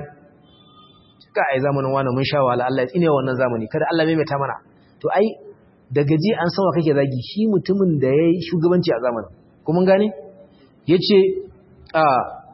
ka ai zamanin wane mun sha wahala Allah ya tsine wa wannan zamani kada Allah mai mata mana to ai da gaji an san wa kake zagi shi mutumin da yayi shugabanci a zamanin ko mun gane yace a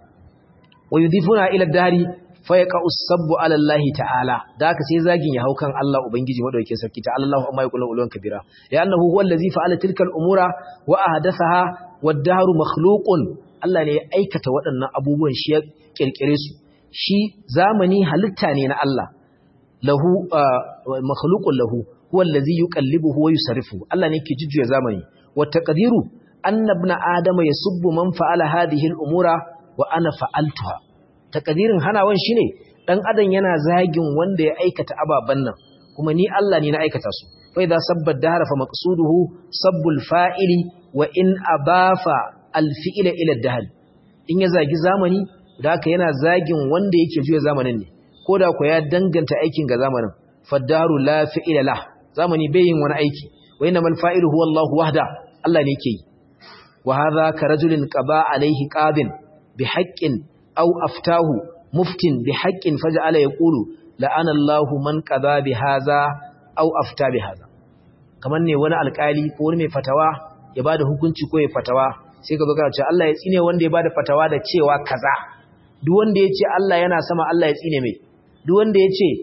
wa yudifuna ila dari fa yaqa usabbu ala Allah ta'ala da haka sai zagin ya hau kan Allah ubangiji madaukakin sarki ta Allahu amma yaqulu ulwan kabira ya annahu huwa allazi fa'ala tilka al-umura wa ahdathaha wad-dahru makhluqun Allah ne ya aikata waɗannan abubuwan shi ya kirkire su shi zamani halitta ne na Allah lahu makhluqun lahu huwa allazi yuqallibuhu wa yusarrifu Allah ne yake jujjuya zamani wa taqdiru anna ibn adama yasubbu man fa'ala hadhihi al-umura wa ana fa'altuha takadirin hanawan shine dan adam yana zagin wanda ya aikata ababan nan kuma ni Allah ne na aikata su fa idza sabba dahra fa maqsuduhu sabbul fa'ili wa in abafa al-fi'la ila ad-dahl in ya zagi zamani da haka yana zagin wanda yake juya zamanin ne koda ko ya danganta aikin ga zamanin fadaru la fi'la lah zamani bai yin wani aiki wa innamal fa'ilu huwa Allah wahda Allah ne yake yi wa hadha ka rajulin qaba alayhi qadin بحق أو أفتاه مفتن بحق فجعل يقول لأن الله من قضى بهذا أو أفتى بهذا كمان ne wani alƙali ko wani mai fatawa ya bada hukunci ko ya fatawa sai ka zo ka ce Allah ya tsine wanda ya bada fatawa da cewa kaza duk wanda ya ce Allah yana sama Allah ya tsine mai duk wanda ya ce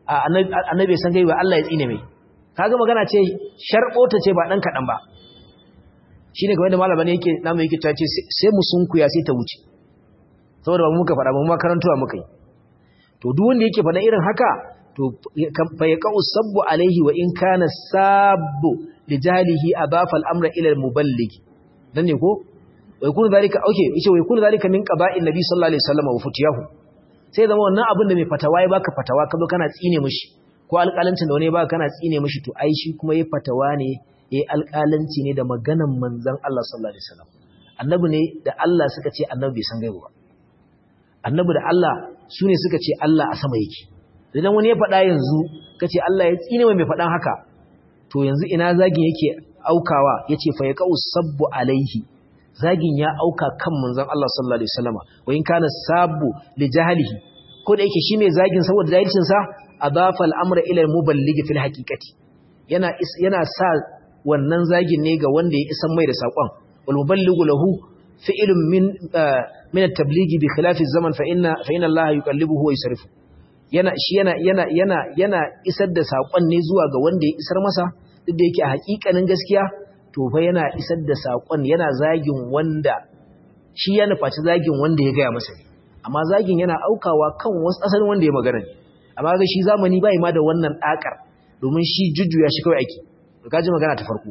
annabi san gaiba Allah ya tsine mai kaga magana ce sharbota ce ba dan kadan ba shine kamar da malama ne yake namu yake ta ce sai mu sunkuya sai ta wuce saboda ba muka faɗa ba mu makarantuwa muka yi to duk wanda yake faɗa irin haka to fa yaqau sabbu alaihi wa in kana sabbu lijalihi adafa al-amra ila al-muballigh dan ne ko wai kun zalika okay yace wai kun zalika min qaba'in nabi sallallahu alaihi wasallam wa futiyahu sai zama wannan abin da mai fatawa ya baka fatawa kazo kana tsine mishi ko alƙalancin da wani ya baka kana tsine mishi to ai shi kuma yayi fatawa ne yayi alƙalanci ne da maganan manzon Allah sallallahu alaihi wasallam annabi ne da Allah suka ce annabi bai san gaibu ba annabi da Allah su ne suka ce Allah a sama yake idan wani ya faɗa yanzu kace Allah ya tsine mai faɗan haka to yanzu ina zagin yake aukawa yace fa yaqau sabbu alaihi zagin ya auka kan manzon Allah sallallahu alaihi wasallama wa in kana sabbu li jahlihi ko da yake shi mai zagin saboda jahilcin sa adafa al-amra ila al-muballigh fil haqiqati yana yana sa wannan zagin ne ga wanda ya isan mai da sakon wal muballighu lahu fi'lun min min at-tabligh bi khilaf az-zaman fa inna fa inna Allah yuqallibuhu wa yusrifu yana shi yana yana yana yana isar da sakon ne zuwa ga wanda ya isar masa duk da yake a hakikanin gaskiya to fa yana isar da sakon yana zagin wanda shi ya nufaci zagin wanda ya gaya masa amma zagin yana aukawa kan wasu asalin wanda ya magana amma ga shi zamani bai ma da wannan dakar domin shi jujjuya shi kawai ake to kaji magana ta farko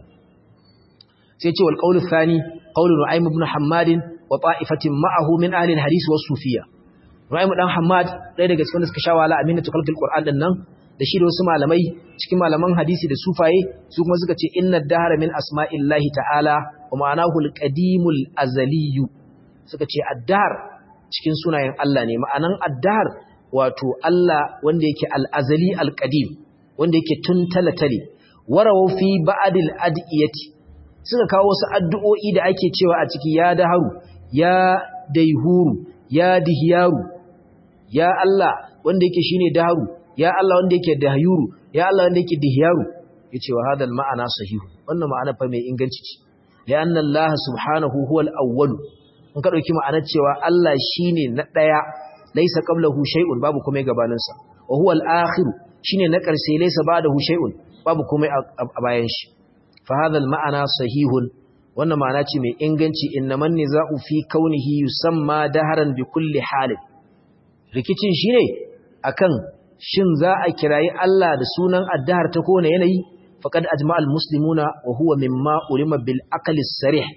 sai ce wal qawlu thani qawlu nu'aym ibn hammad wa ta'ifatin ma'ahu min ahli al-hadith was sufiyya nu'aym dan hammad ɗaya daga cikin da suka shawala aminatu khalqil qur'an din nan da shi da wasu malamai cikin malaman hadisi da sufaye su kuma suka ce inna ad-dahra min asma'illahi ta'ala wa ma'anahu al-qadimul azaliyyu suka ce ad-dahr cikin sunayen Allah ne ma'anan ad-dahr wato Allah wanda yake al-azali al-qadim wanda yake tun talatale warawu fi ba'dil adiyati suka kawo wasu addu'o'i da ake cewa a ciki ya daharu ya daihuru ya dihyaru ya Allah wanda yake shine daharu ya Allah wanda yake dahyuru ya Allah wanda yake dihyaru yace wa hadal ma'ana sahihu wannan ma'ana fa mai inganci ce li'anna Allah subhanahu huwal awwal in ka dauki ma'anar cewa Allah shine na daya laysa qablahu shay'un babu komai gabanin sa wa huwal akhir shine na karshe laysa ba'dahu shay'un babu komai a bayan shi fa hadal ma'ana sahihun wannan ma'ana ce mai inganci innaman niza'u fi kaunihi yusamma daharan bi kulli halin rikicin shine akan shin za a kirayi Allah da sunan addahar ta kone yanayi faqad ajma'al muslimuna wa huwa mimma ulima bil aqli sarih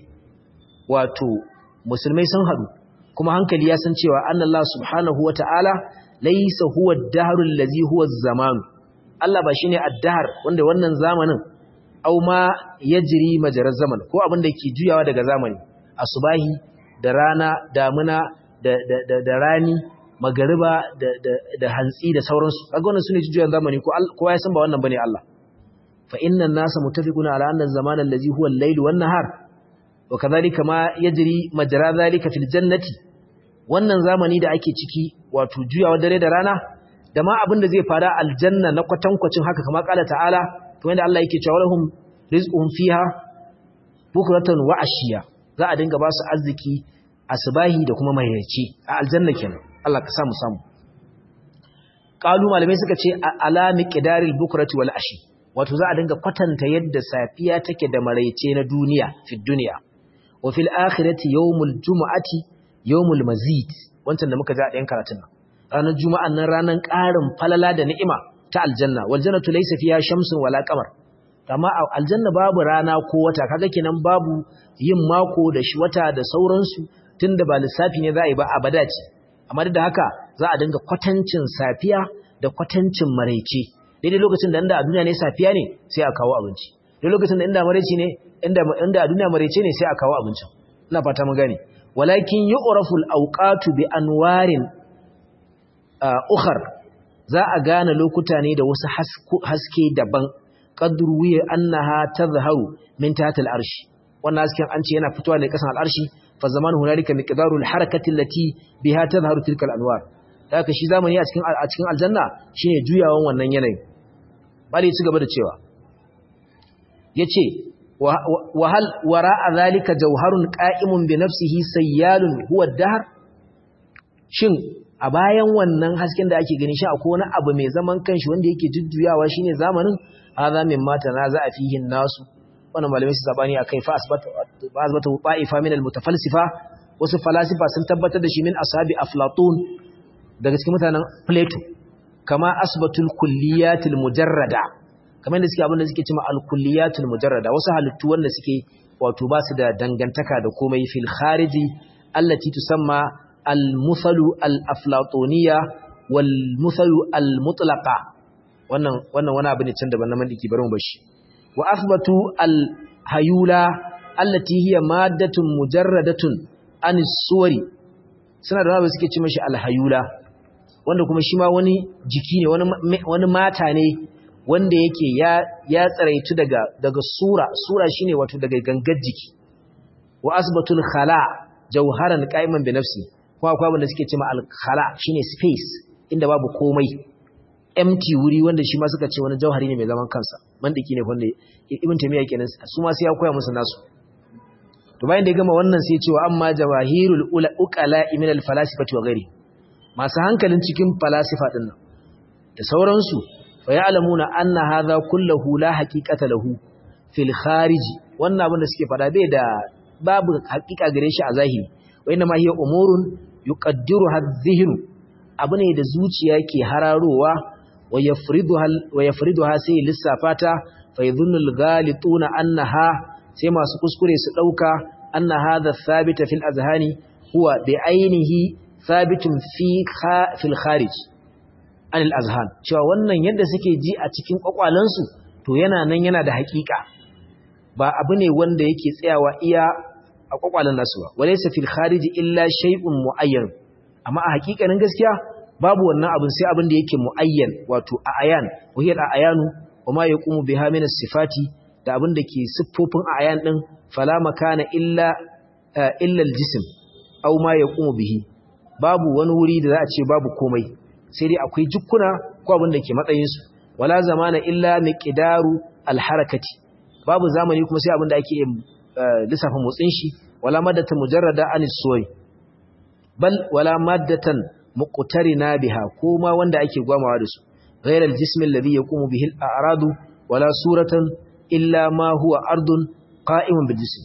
wato musulmai sun hadu kuma hankali ya san cewa Allah subhanahu wata'ala laysa huwa ad-dahru allazi huwa az-zaman Allah ba shine ad-dahr wanda wannan zamanin aw ma yajri majra zaman ko abin da ke juyawa daga zamani asubahi da rana damuna da da da rani magariba da da da hantsi da sauransu kaga wannan sune juyawan zamani ko kowa ya san ba wannan bane Allah fa inna an-nasa muttafiquna ala anna az-zamana allazi huwa al-layl wan-nahar wa kadhalika ma yajri majra dhalika fil jannati wannan zamani da ake ciki wato juyawa dare da rana da ma abin da zai fara aljanna na kwatankwacin haka kamar kala ta'ala to wanda Allah yake cewa lahum rizqun fiha bukratan wa ashiya za a dinga ba su arziki asbahi da kuma mayyaci a aljanna kenan Allah ka samu samu qalu malamai suka ce ala miqdaril bukrati wal ashi wato za a dinga kwatanta yadda safiya take da maraice na duniya fi duniya wa fil akhirati yawmul jumu'ati yawmul mazid wancan da muka ji a ɗayan karatun nan ranar juma'an nan ranar ƙarin falala da ni'ima ta aljanna wal jannatu laysa fiha shamsun wala qamar amma aljanna babu rana ko wata kaga kenan babu yin mako da shi wata da sauransu tunda ba lissafi ne za a yi ba abada ce amma duk da haka za a dinga kwatancin safiya da kwatancin maraice daidai lokacin da inda a duniya ne safiya ne sai a kawo abinci daidai lokacin da inda maraice ne inda inda a duniya maraice ne sai a kawo abincin ina fata mun gane walakin yu'rafu al-awqatu bi anwarin ukhar za a gane lokuta ne da wasu haske daban qadru wi annaha tazharu min tahti al-arsh wannan hasken an ce yana fitowa ne kasan al-arshi fa zaman hunalika miqdaru al-harakati allati biha tazharu tilka al-anwar haka shi zamani a cikin a cikin aljanna shine juyawan wannan yanayi bari ci gaba da cewa yace wa hal wara'a zalika jawharun qa'imun bi nafsihi sayyalun huwa ad-dahr shin a bayan wannan hasken da ake gani shi akwai wani abu mai zaman kanshi wanda yake jujjuyawa shine zamanin hadha mimma tanaza fihi an-nasu wannan malamai su sabani akai fa asbata fa asbata ba'ifa min al-mutafalsifa wasu falasifa sun tabbatar da shi min ashabi aflatun daga cikin mutanen Plato kama asbatul kulliyatil mujarrada kamar da suke abin da suke cewa al-kulliyatul mujarrada wasu halittu wanda suke wato ba su da dangantaka da komai fil khariji allati tusamma al-muthalu al-aflatoniya wal muthalu al-mutlaqa wannan wannan wani abu ne can daban na mandiki bari mu bashi wa athbatu al-hayula allati hiya maddatun mujarradatun anis-suwari suna da wani suke ce mashi al-hayula wanda kuma shi ma wani jiki ne wani wani mata ne wanda yake ya ya tsaraitu daga daga sura sura shine wato daga gangar jiki wa asbatul khala jawharan qa'iman bi nafsi ko akwai wanda suke cewa al khala shine space inda babu komai empty wuri wanda shi ma suka ce wani jauhari ne mai zaman kansa mandiki ne wanda ibn taymiya kenan su ma sai ya koya musu nasu to bayan da ya gama wannan sai ya ce wa amma jawahirul uqala min al falasifati wa ghairi masu hankalin cikin falasifa din nan da sauransu fa ya'lamuna anna hadha kulluhu la haqiqata lahu fil kharij wannan abin da suke fada bai da babu haqiqa gare shi a zahiri wa inna ma hiya umurun yuqaddiruha adh-dhihn abu ne da zuciya ke hararowa wa yafriduha wa yafriduha sai lissafata fa yadhunnu al-ghalituna annaha sai masu kuskure su dauka anna hadha thabita fil azhani huwa bi ainihi thabitun fi fil kharij an al-azhan cewa wannan yadda suke ji a cikin kwakwalansu to yana nan yana da hakika ba abu ne wanda yake tsayawa iya a kwakwalan nasu ba walaysa fil kharij illa shay'un muayyan amma a hakikanin gaskiya babu wannan abin sai abin da yake muayyan wato a ayan wahiyar a ayanu kuma yaqumu biha min as-sifati da abin da ke siffofin a ayan din fala makana illa illa al-jism aw ma yaqumu bihi babu wani wuri da za a ce babu komai sai dai akwai jukkuna ko abin da ke matsayinsu wala zamana illa miqdaru alharakati babu zamani kuma sai abin da ake lissafa motsin shi wala maddatan mujarrada anis suwai bal wala maddatan muqtarina biha kuma wanda ake gwamawa da su ghayr aljism alladhi yaqumu bihi al-a'radu wala suratan illa ma huwa ardun qa'imun bil jism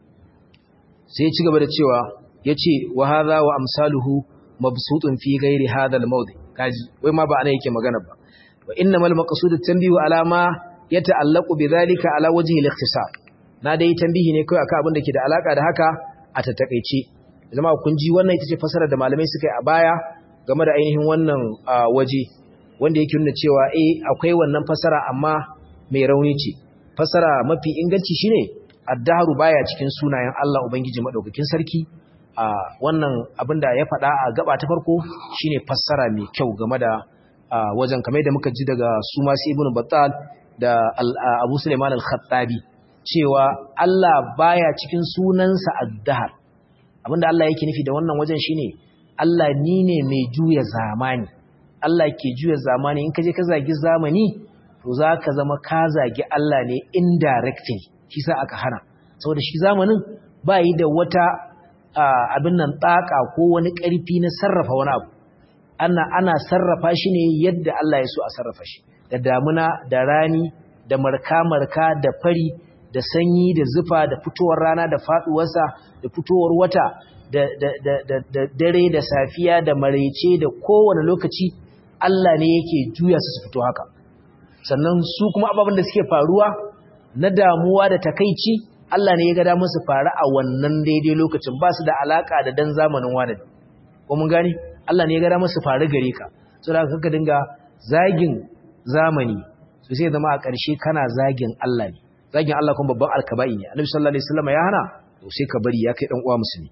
sai ci gaba da cewa yace wa hadha wa amsaluhu mabsutun fi ghairi hadha al-mawdi kaji wai ma ba ana yake magana ba wa innamal maqsudu tanbihu ala ma yata'allaqu bidhalika ala wajhi al-ikhtisar na dai tanbihi ne kai akan abin da ke da alaka da haka a tattakeice zama kun ji wannan ita ce fasarar da malamai suka yi a baya game da ainihin wannan waje wanda yake nuna cewa eh akwai wannan fasara amma mai rauni ce. Fasara mafi inganci shine ad-dahru baya cikin sunayen Allah Ubangiji madaukakin sarki. a wannan abinda ya faɗa a gaba ta farko shine fassara mai kyau game da wajen kamar da muka ji daga su masu Ibn Battal da Abu Sulaiman al-Khattabi cewa Allah baya cikin sunansa ad-dahr. Abinda Allah yake nufi da wannan wajen shine Allah ni ne mai juya zamani. Allah ke juya zamani. In ka je ka zagi zamani to zaka zama ka zagi Allah ne indirectly. Shi sa aka hana. Saboda shi zamanin ba yi da wata abin nan tsaka ko wani ƙarfi na sarrafa wani abu. Ana ana sarrafa shi ne yadda Allah ya so a sarrafa shi. Da damuna, da rani, da marka-marka, da fari, da sanyi, da zufa, da fitowar rana, da faduwarsa, da fitowar wata, da, da, da, da, da dare, da safiya, da maraice, da kowane lokaci Allah ne yake juya su su fito haka. Sannan su kuma ababen da suke faruwa na damuwa da takaici Allah ne ya ga damar su faru a wannan daidai lokacin, ba su da alaka da dan zamanin wani. Ko mun gani? Allah ne ya ga damar su faru gare ka. Saboda kaka dinga zagin zamani, so sai zama a ƙarshe kana zagin Allah ne. Zagin Allah kuma babban alkaba'i ne. Annabi sallallahu alaihi wasallam ya hana, to sai ka bari ya kai dan uwa musulmi.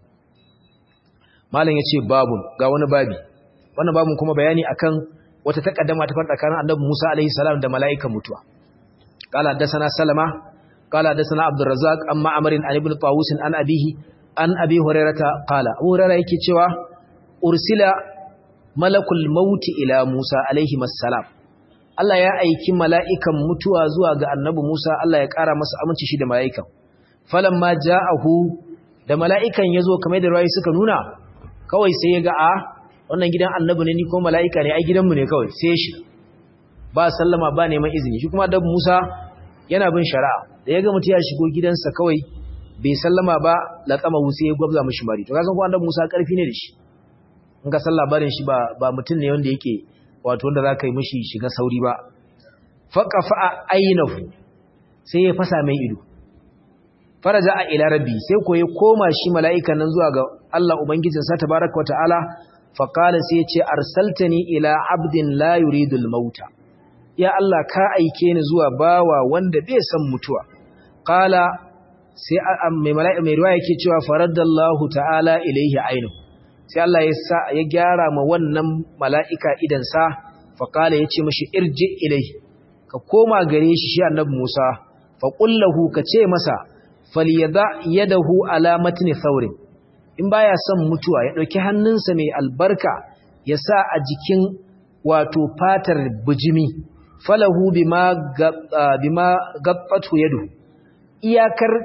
Malam yace babun, ga wani babi. Wannan babun kuma bayani akan wata takaddama ta farda kan Annabi Musa alaihi salam da mala'ikan mutuwa. Qala hadathana Salama, qala hadathana Abdul Razzaq amma Amr an ibn Tawus an abihi an Abi Hurairah qala. Abu Hurairah yake cewa ursila malakul maut ila Musa alaihi assalam. Allah ya aiki mala'ikan mutuwa zuwa ga Annabi Musa, Allah ya ƙara masa aminci shi da mala'ikan. Falamma ja'ahu, da mala'ikan yazo kamar da ruwayi suka nuna, kawai sai ya ga a wannan gidan Annabi ne ni ko mala'ika ne, ai gidanmu ne kawai, sai shi. Ba sallama ba neman izini. Shi kuma Annabi Musa yana bin shari'a. Da ya ga mutum ya shigo gidansa kawai bai sallama ba, laqamahu sai ya gwabza mishi mari. To kasan ko Annabi Musa ƙarfi ne da shi. In ka san labarin shi ba ba mutum ne wanda yake wato wanda za ka yi mashi shiga sauri ba. Faƙafa a ainihu sai ya fasa mai ido. Faraja a ila rabbi sai ko ya koma shi mala'ikan nan zuwa ga Allah Ubangijinsa tabaraka wa ta'ala, faƙala sai ya ce, arsaltani ila abdin la yuridul mauta. Ya Allah ka aike ni zuwa bawa wanda bai san mutuwa. Ƙala sai mai ruwa yake cewa faraddallahu ta'ala ilaihi ainihu. Sai Allah ya sa ya gyara ma wannan mala'ika idansa, faƙala ya ce mashi irji ilai, ka koma gare shi shi Annabi Musa, faƙullahu ka ce masa, falyada yadahu ala matni thawrin. In baya son mutuwa ya ɗauki hannunsa mai albarka ya sa a jikin wato fatar bijimi, falahu bima bima gaffatu yadu. Iyakar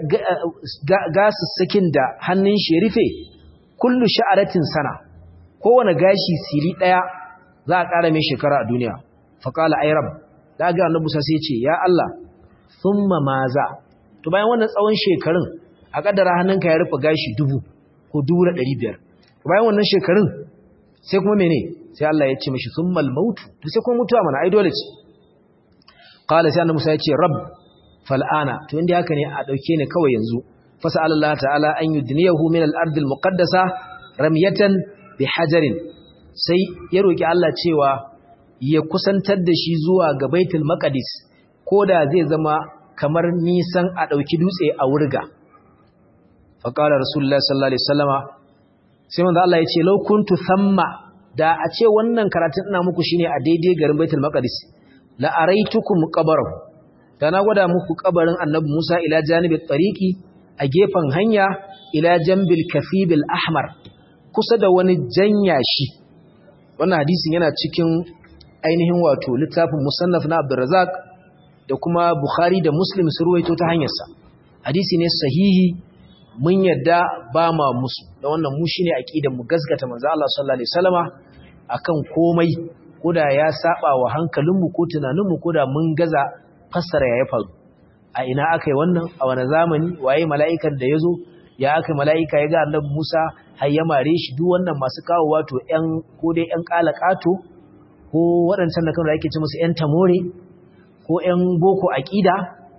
gasussakin da hannun shi ya rufe kullu sha'aratin sana, kowane gashi siri daya za a ƙara mai shekara a duniya. Faqala ay rabb, da ga Annabi Musa sai ya ce ya Allah, thumma maza. To bayan wannan tsawon shekarun a kaddara hannunka ya rufe gashi dubu ko dubu da ɗari biyar. To bayan wannan shekarun sai kuma mene? Sai Allah ya ce mishi thumma al-maut. To sai kuma mutuwa mana ai dole ce. Qala sai Annabi Musa ya ce rabb fal'ana, to inda haka ne a dauke ni kawai yanzu. فسأل الله تعالى أن يدنيه من الأرض المقدسة رمية بحجر sai ya roki Allah cewa ya kusantar da shi zuwa ga Baitul Maqdis koda zai zama kamar nisan a dauki dutse a wurga. Fa qala Rasulullahi sallallahu alaihi wasallama, sai manzo Allah ya ce law kuntu thamma, da a ce wannan karatun ina muku shine a daidai garin Baitul Maqdis, la araitukum qabrahu, da na gwada muku kabarin Annabi Musa ila janibi tariqi, a gefen hanya, ila jambil kafibil ahmar, kusa da wani janya shi. Wannan hadisin yana cikin ainihin wato littafin musannaf na Abdurrazzaq da kuma Bukhari da Muslim su ruwaito ta hanyarsa. Hadisi ne sahihi, mun yadda ba ma musu, da wannan mu shine aqidar mu gaskata manzo Allah sallallahu alaihi wasallama akan komai, koda ya saba wa hankalinmu ko tunaninmu, koda mun gaza fassara ya faru. A ina aka yi wannan, a wani zamani, waye mala'ikan da ya zo, ya aka mala'ika ya ga Annabi Musa har ya mare shi, duk wannan masu kawo wato ‘yan ko dai ‘yan ƙalaƙato ko waɗancan da kamar ake ce musu ‘yan tamore ko ‘yan boko aƙida,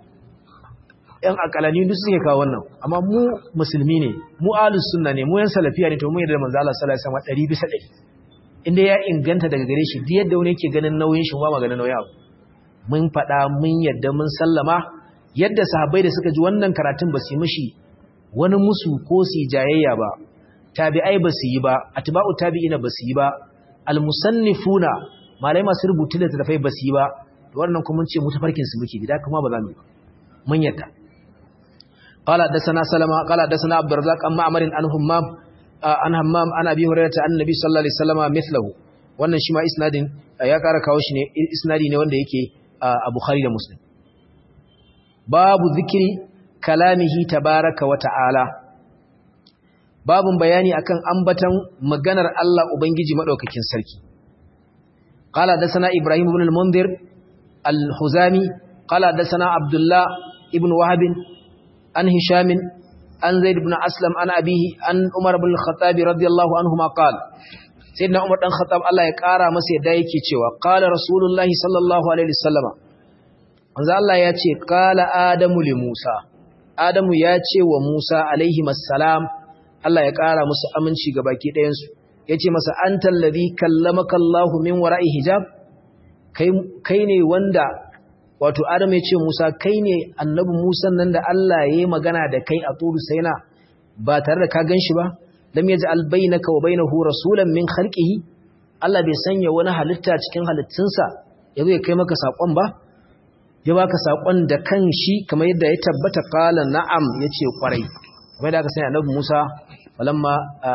‘yan akalani duk suke kawo wannan. Amma mu musulmi ne, mu ahlus sunna ne, mu ‘yan salafiya ne, to mu yadda manzo Allah sallallahu alaihi wasallam ɗari bisa ɗari. inda ya inganta daga gare shi duk yadda wani yake ganin nauyin shi ba maganin nauyin abu mun faɗa mun yadda mun sallama yadda sahabbai da suka ji wannan karatun ba su yi mishi wani musu ko su jayayya ba tabi'ai ba su yi ba atba'u tabi'ina ba su yi ba almusannifuna malai masu rubutu da tafai ba su yi ba wannan kuma mun ce mu tafarkin su muke da kuma ba za mu yi mun yadda qala hadathana salama qala hadathana abdurrazzaq amma amarin an hammam an hammam an abi hurairah annabi sallallahu alaihi wasallam mithluhu wannan shi ma isnadin ya kara kawo shi ne isnadi ne wanda yake a bukhari da muslim babu zikri kalamihi tabaraka wa ta'ala babun bayani akan ambatan maganar Allah ubangiji madaukakin sarki qala hadathana ibrahim ibn al-mundhir al-huzami qala hadathana abdullah ibn wahab an hisham an zaid ibn aslam an abihi an umar ibn al-khattab radiyallahu anhuma qala sayyidina umar dan khattab Allah ya kara masa yadda yake cewa qala rasulullahi sallallahu alaihi wasallam manzo Allah ya ce qala adamu li musa adamu ya ce wa musa alaihi assalam Allah ya kara musu aminci ga baki ɗayan su yace masa antal ladhi kallamaka Allahu min wara'i hijab kai kai ne wanda wato adamu ya ce musa kai ne annabi musa nan da Allah yayi magana da kai a turu saina ba tare da ka ganshi ba lam yaj'al bainaka wa bainahu rasulan min khalqihi Allah bai sanya wani halitta cikin halittunsa yazo ya kai maka sakon ba ya baka sakon da kanshi kamar yadda ya tabbata qala na'am yace kwarai kamar da aka sanya annabi Musa walamma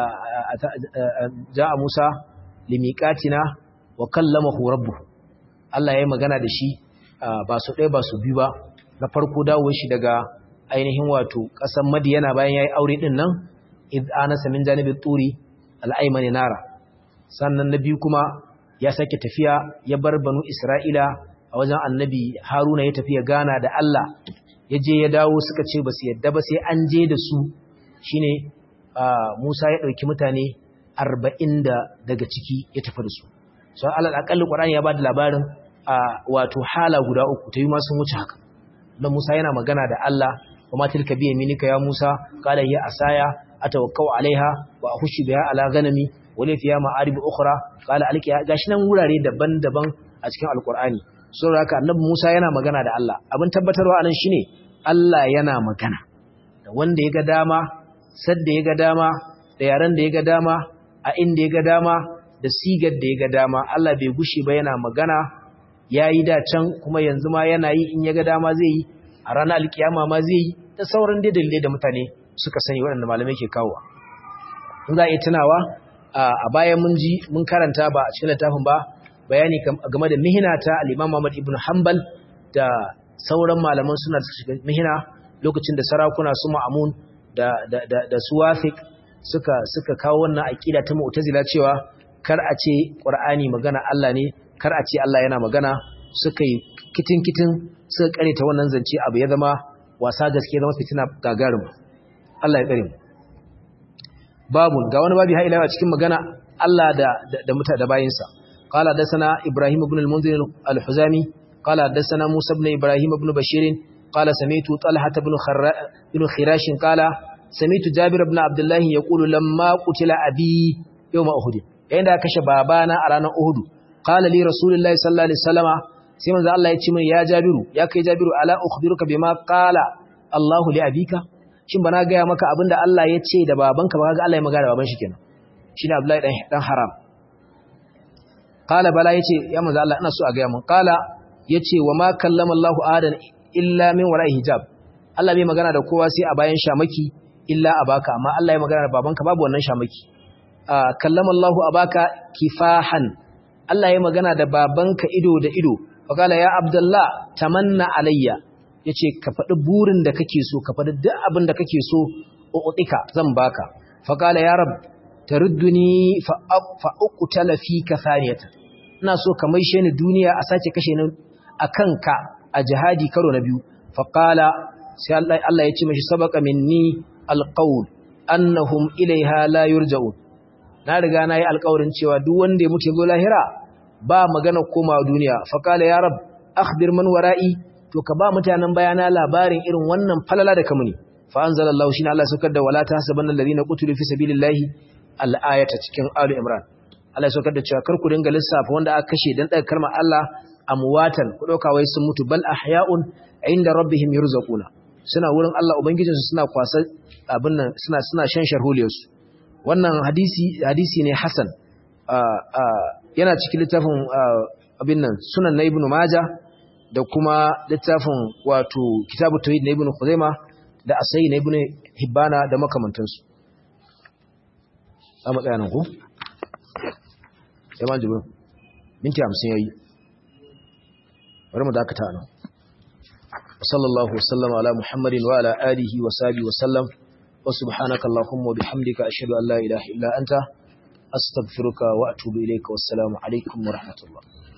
ja'a Musa limiqatina wa kallamahu rabbuhu Allah yayi magana da shi ba su ɗaya ba su biyu ba na farko dawo shi daga ainihin wato ƙasar Madiyana bayan yayi aure din nan id anasa min janibi turi al-aymani nara sannan nabi kuma ya sake tafiya ya bar banu Isra'ila a wajen annabi Haruna ya tafi ya gana da Allah ya je ya dawo suka ce ba su yadda ba sai an je da su shine Musa ya ɗauki mutane arba'in da daga ciki ya tafi da su so alal aqalli Qur'ani ya bada labarin wato hala guda uku tayi ma sun wuce haka dan Musa yana magana da Allah kuma tilka bi yaminika ya Musa qala ya asaya atawakkau alaiha wa ahushu biha ala ghanami wa li fiha ma'arib ukhra qala alkiya gashi nan wurare daban-daban a cikin alqur'ani saboda haka annabi Musa yana magana da Allah abin tabbatarwa anan shine Allah yana magana da wanda ya ga dama sadda ya ga dama da yaran da ya ga dama a inda ya ga dama da sigar da ya ga dama Allah bai gushi ba yana magana yayi da can kuma yanzu ma yana yi in ya ga dama zai yi a ranar alkiyama ma zai yi da sauran dai dalilai da mutane suka sani waɗanda malamai ke kawo in za a yi tunawa a bayan mun ji mun karanta ba a cikin littafin ba bayani game da mihina ta al-Imam Ahmad ibn Hanbal da sauran malaman suna da shiga mihina lokacin da sarakuna su Ma'mun da da da, da su Wafiq suka suka kawo wannan aqida ta Mu'tazila cewa kar a ce Qur'ani magana Allah ne kar a ce Allah yana magana suka yi kitin kitin suka kare ta wannan zance abu ya zama wasa gaske zama fitina gagarin Allah ya tsare mu babu ga wani babu har ila a cikin magana Allah da da muta da bayinsa qala dasana ibrahim ibn al-munzir al-huzami qala dasana musa ibn ibrahim ibn bashir qala sami'tu talha ibn kharra ibn khirash qala sami'tu jabir ibn abdullah yaqulu lamma qutila abi yawm uhud yayin da kashe babana a ranar uhud qala li rasulullahi sallallahu alaihi wasallama sai manzo Allah ya ce min ya jabiru ya kai jabiru ala ukhbiruka bima qala Allahu li abika shin bana ga maka abinda Allah ya ce da babanka ba ga Allah ya magana da baban shi kenan shine Abdullahi dan dan haram qala bala yace ya manzo Allah ina so a ga mun qala yace wa ma kallama Allahu adan illa min wara'i hijab Allah bai magana da kowa sai a bayan shamaki illa abaka amma Allah ya magana da babanka babu wannan shamaki kallama Allahu abaka kifahan Allah ya magana da babanka ido da ido faqala ya Abdullah tamanna alayya yace ka faɗi burin da kake so ka faɗi duk abin da kake so uqtika zan baka faqala ya rab tarudduni fa fa uqtala fika thaniyatan ina so ka maishe ni duniya a sake kashe ni akan ka a jihadi karo na biyu faqala sai Allah Allah ya ce mishi sabaka minni alqaul annahum ilaiha la yurja'un na riga na yi alƙawarin cewa duk wanda ya mutu zo lahira ba magana koma duniya faqala ya rab akhbir man wara'i to ka ba mutanen bayana labarin irin wannan falala da kamuni fa anzalallahu shine Allah saukar da wala tahsabanna alladhina qutilu fi sabilillahi al-ayata cikin alu imran Allah ya saukar da cewa kar ku dinga lissafa wanda aka kashe dan daga kalmar Allah amwatan ku dauka wai sun mutu bal ahya'un inda rabbihim yurzaquna suna wurin Allah ubangijinsu suna kwasa abin nan suna suna shan sharholiyarsu wannan hadisi hadisi ne hasan yana cikin littafin abin nan sunan na ibnu majah da kuma littafin wato kitabu tauhid na ibnu khuzaima da asai na ibnu hibbana da makamantansu a matsayin ku yaman jibrin minti hamsin yayi bari mu dakata nan sallallahu wasallama ala muhammadin wa ala alihi wa sahbihi wa sallam wa subhanaka allahumma wa bihamdika ashhadu an la ilaha illa anta astaghfiruka wa atubu ilayka wassalamu alaikum wa rahmatullah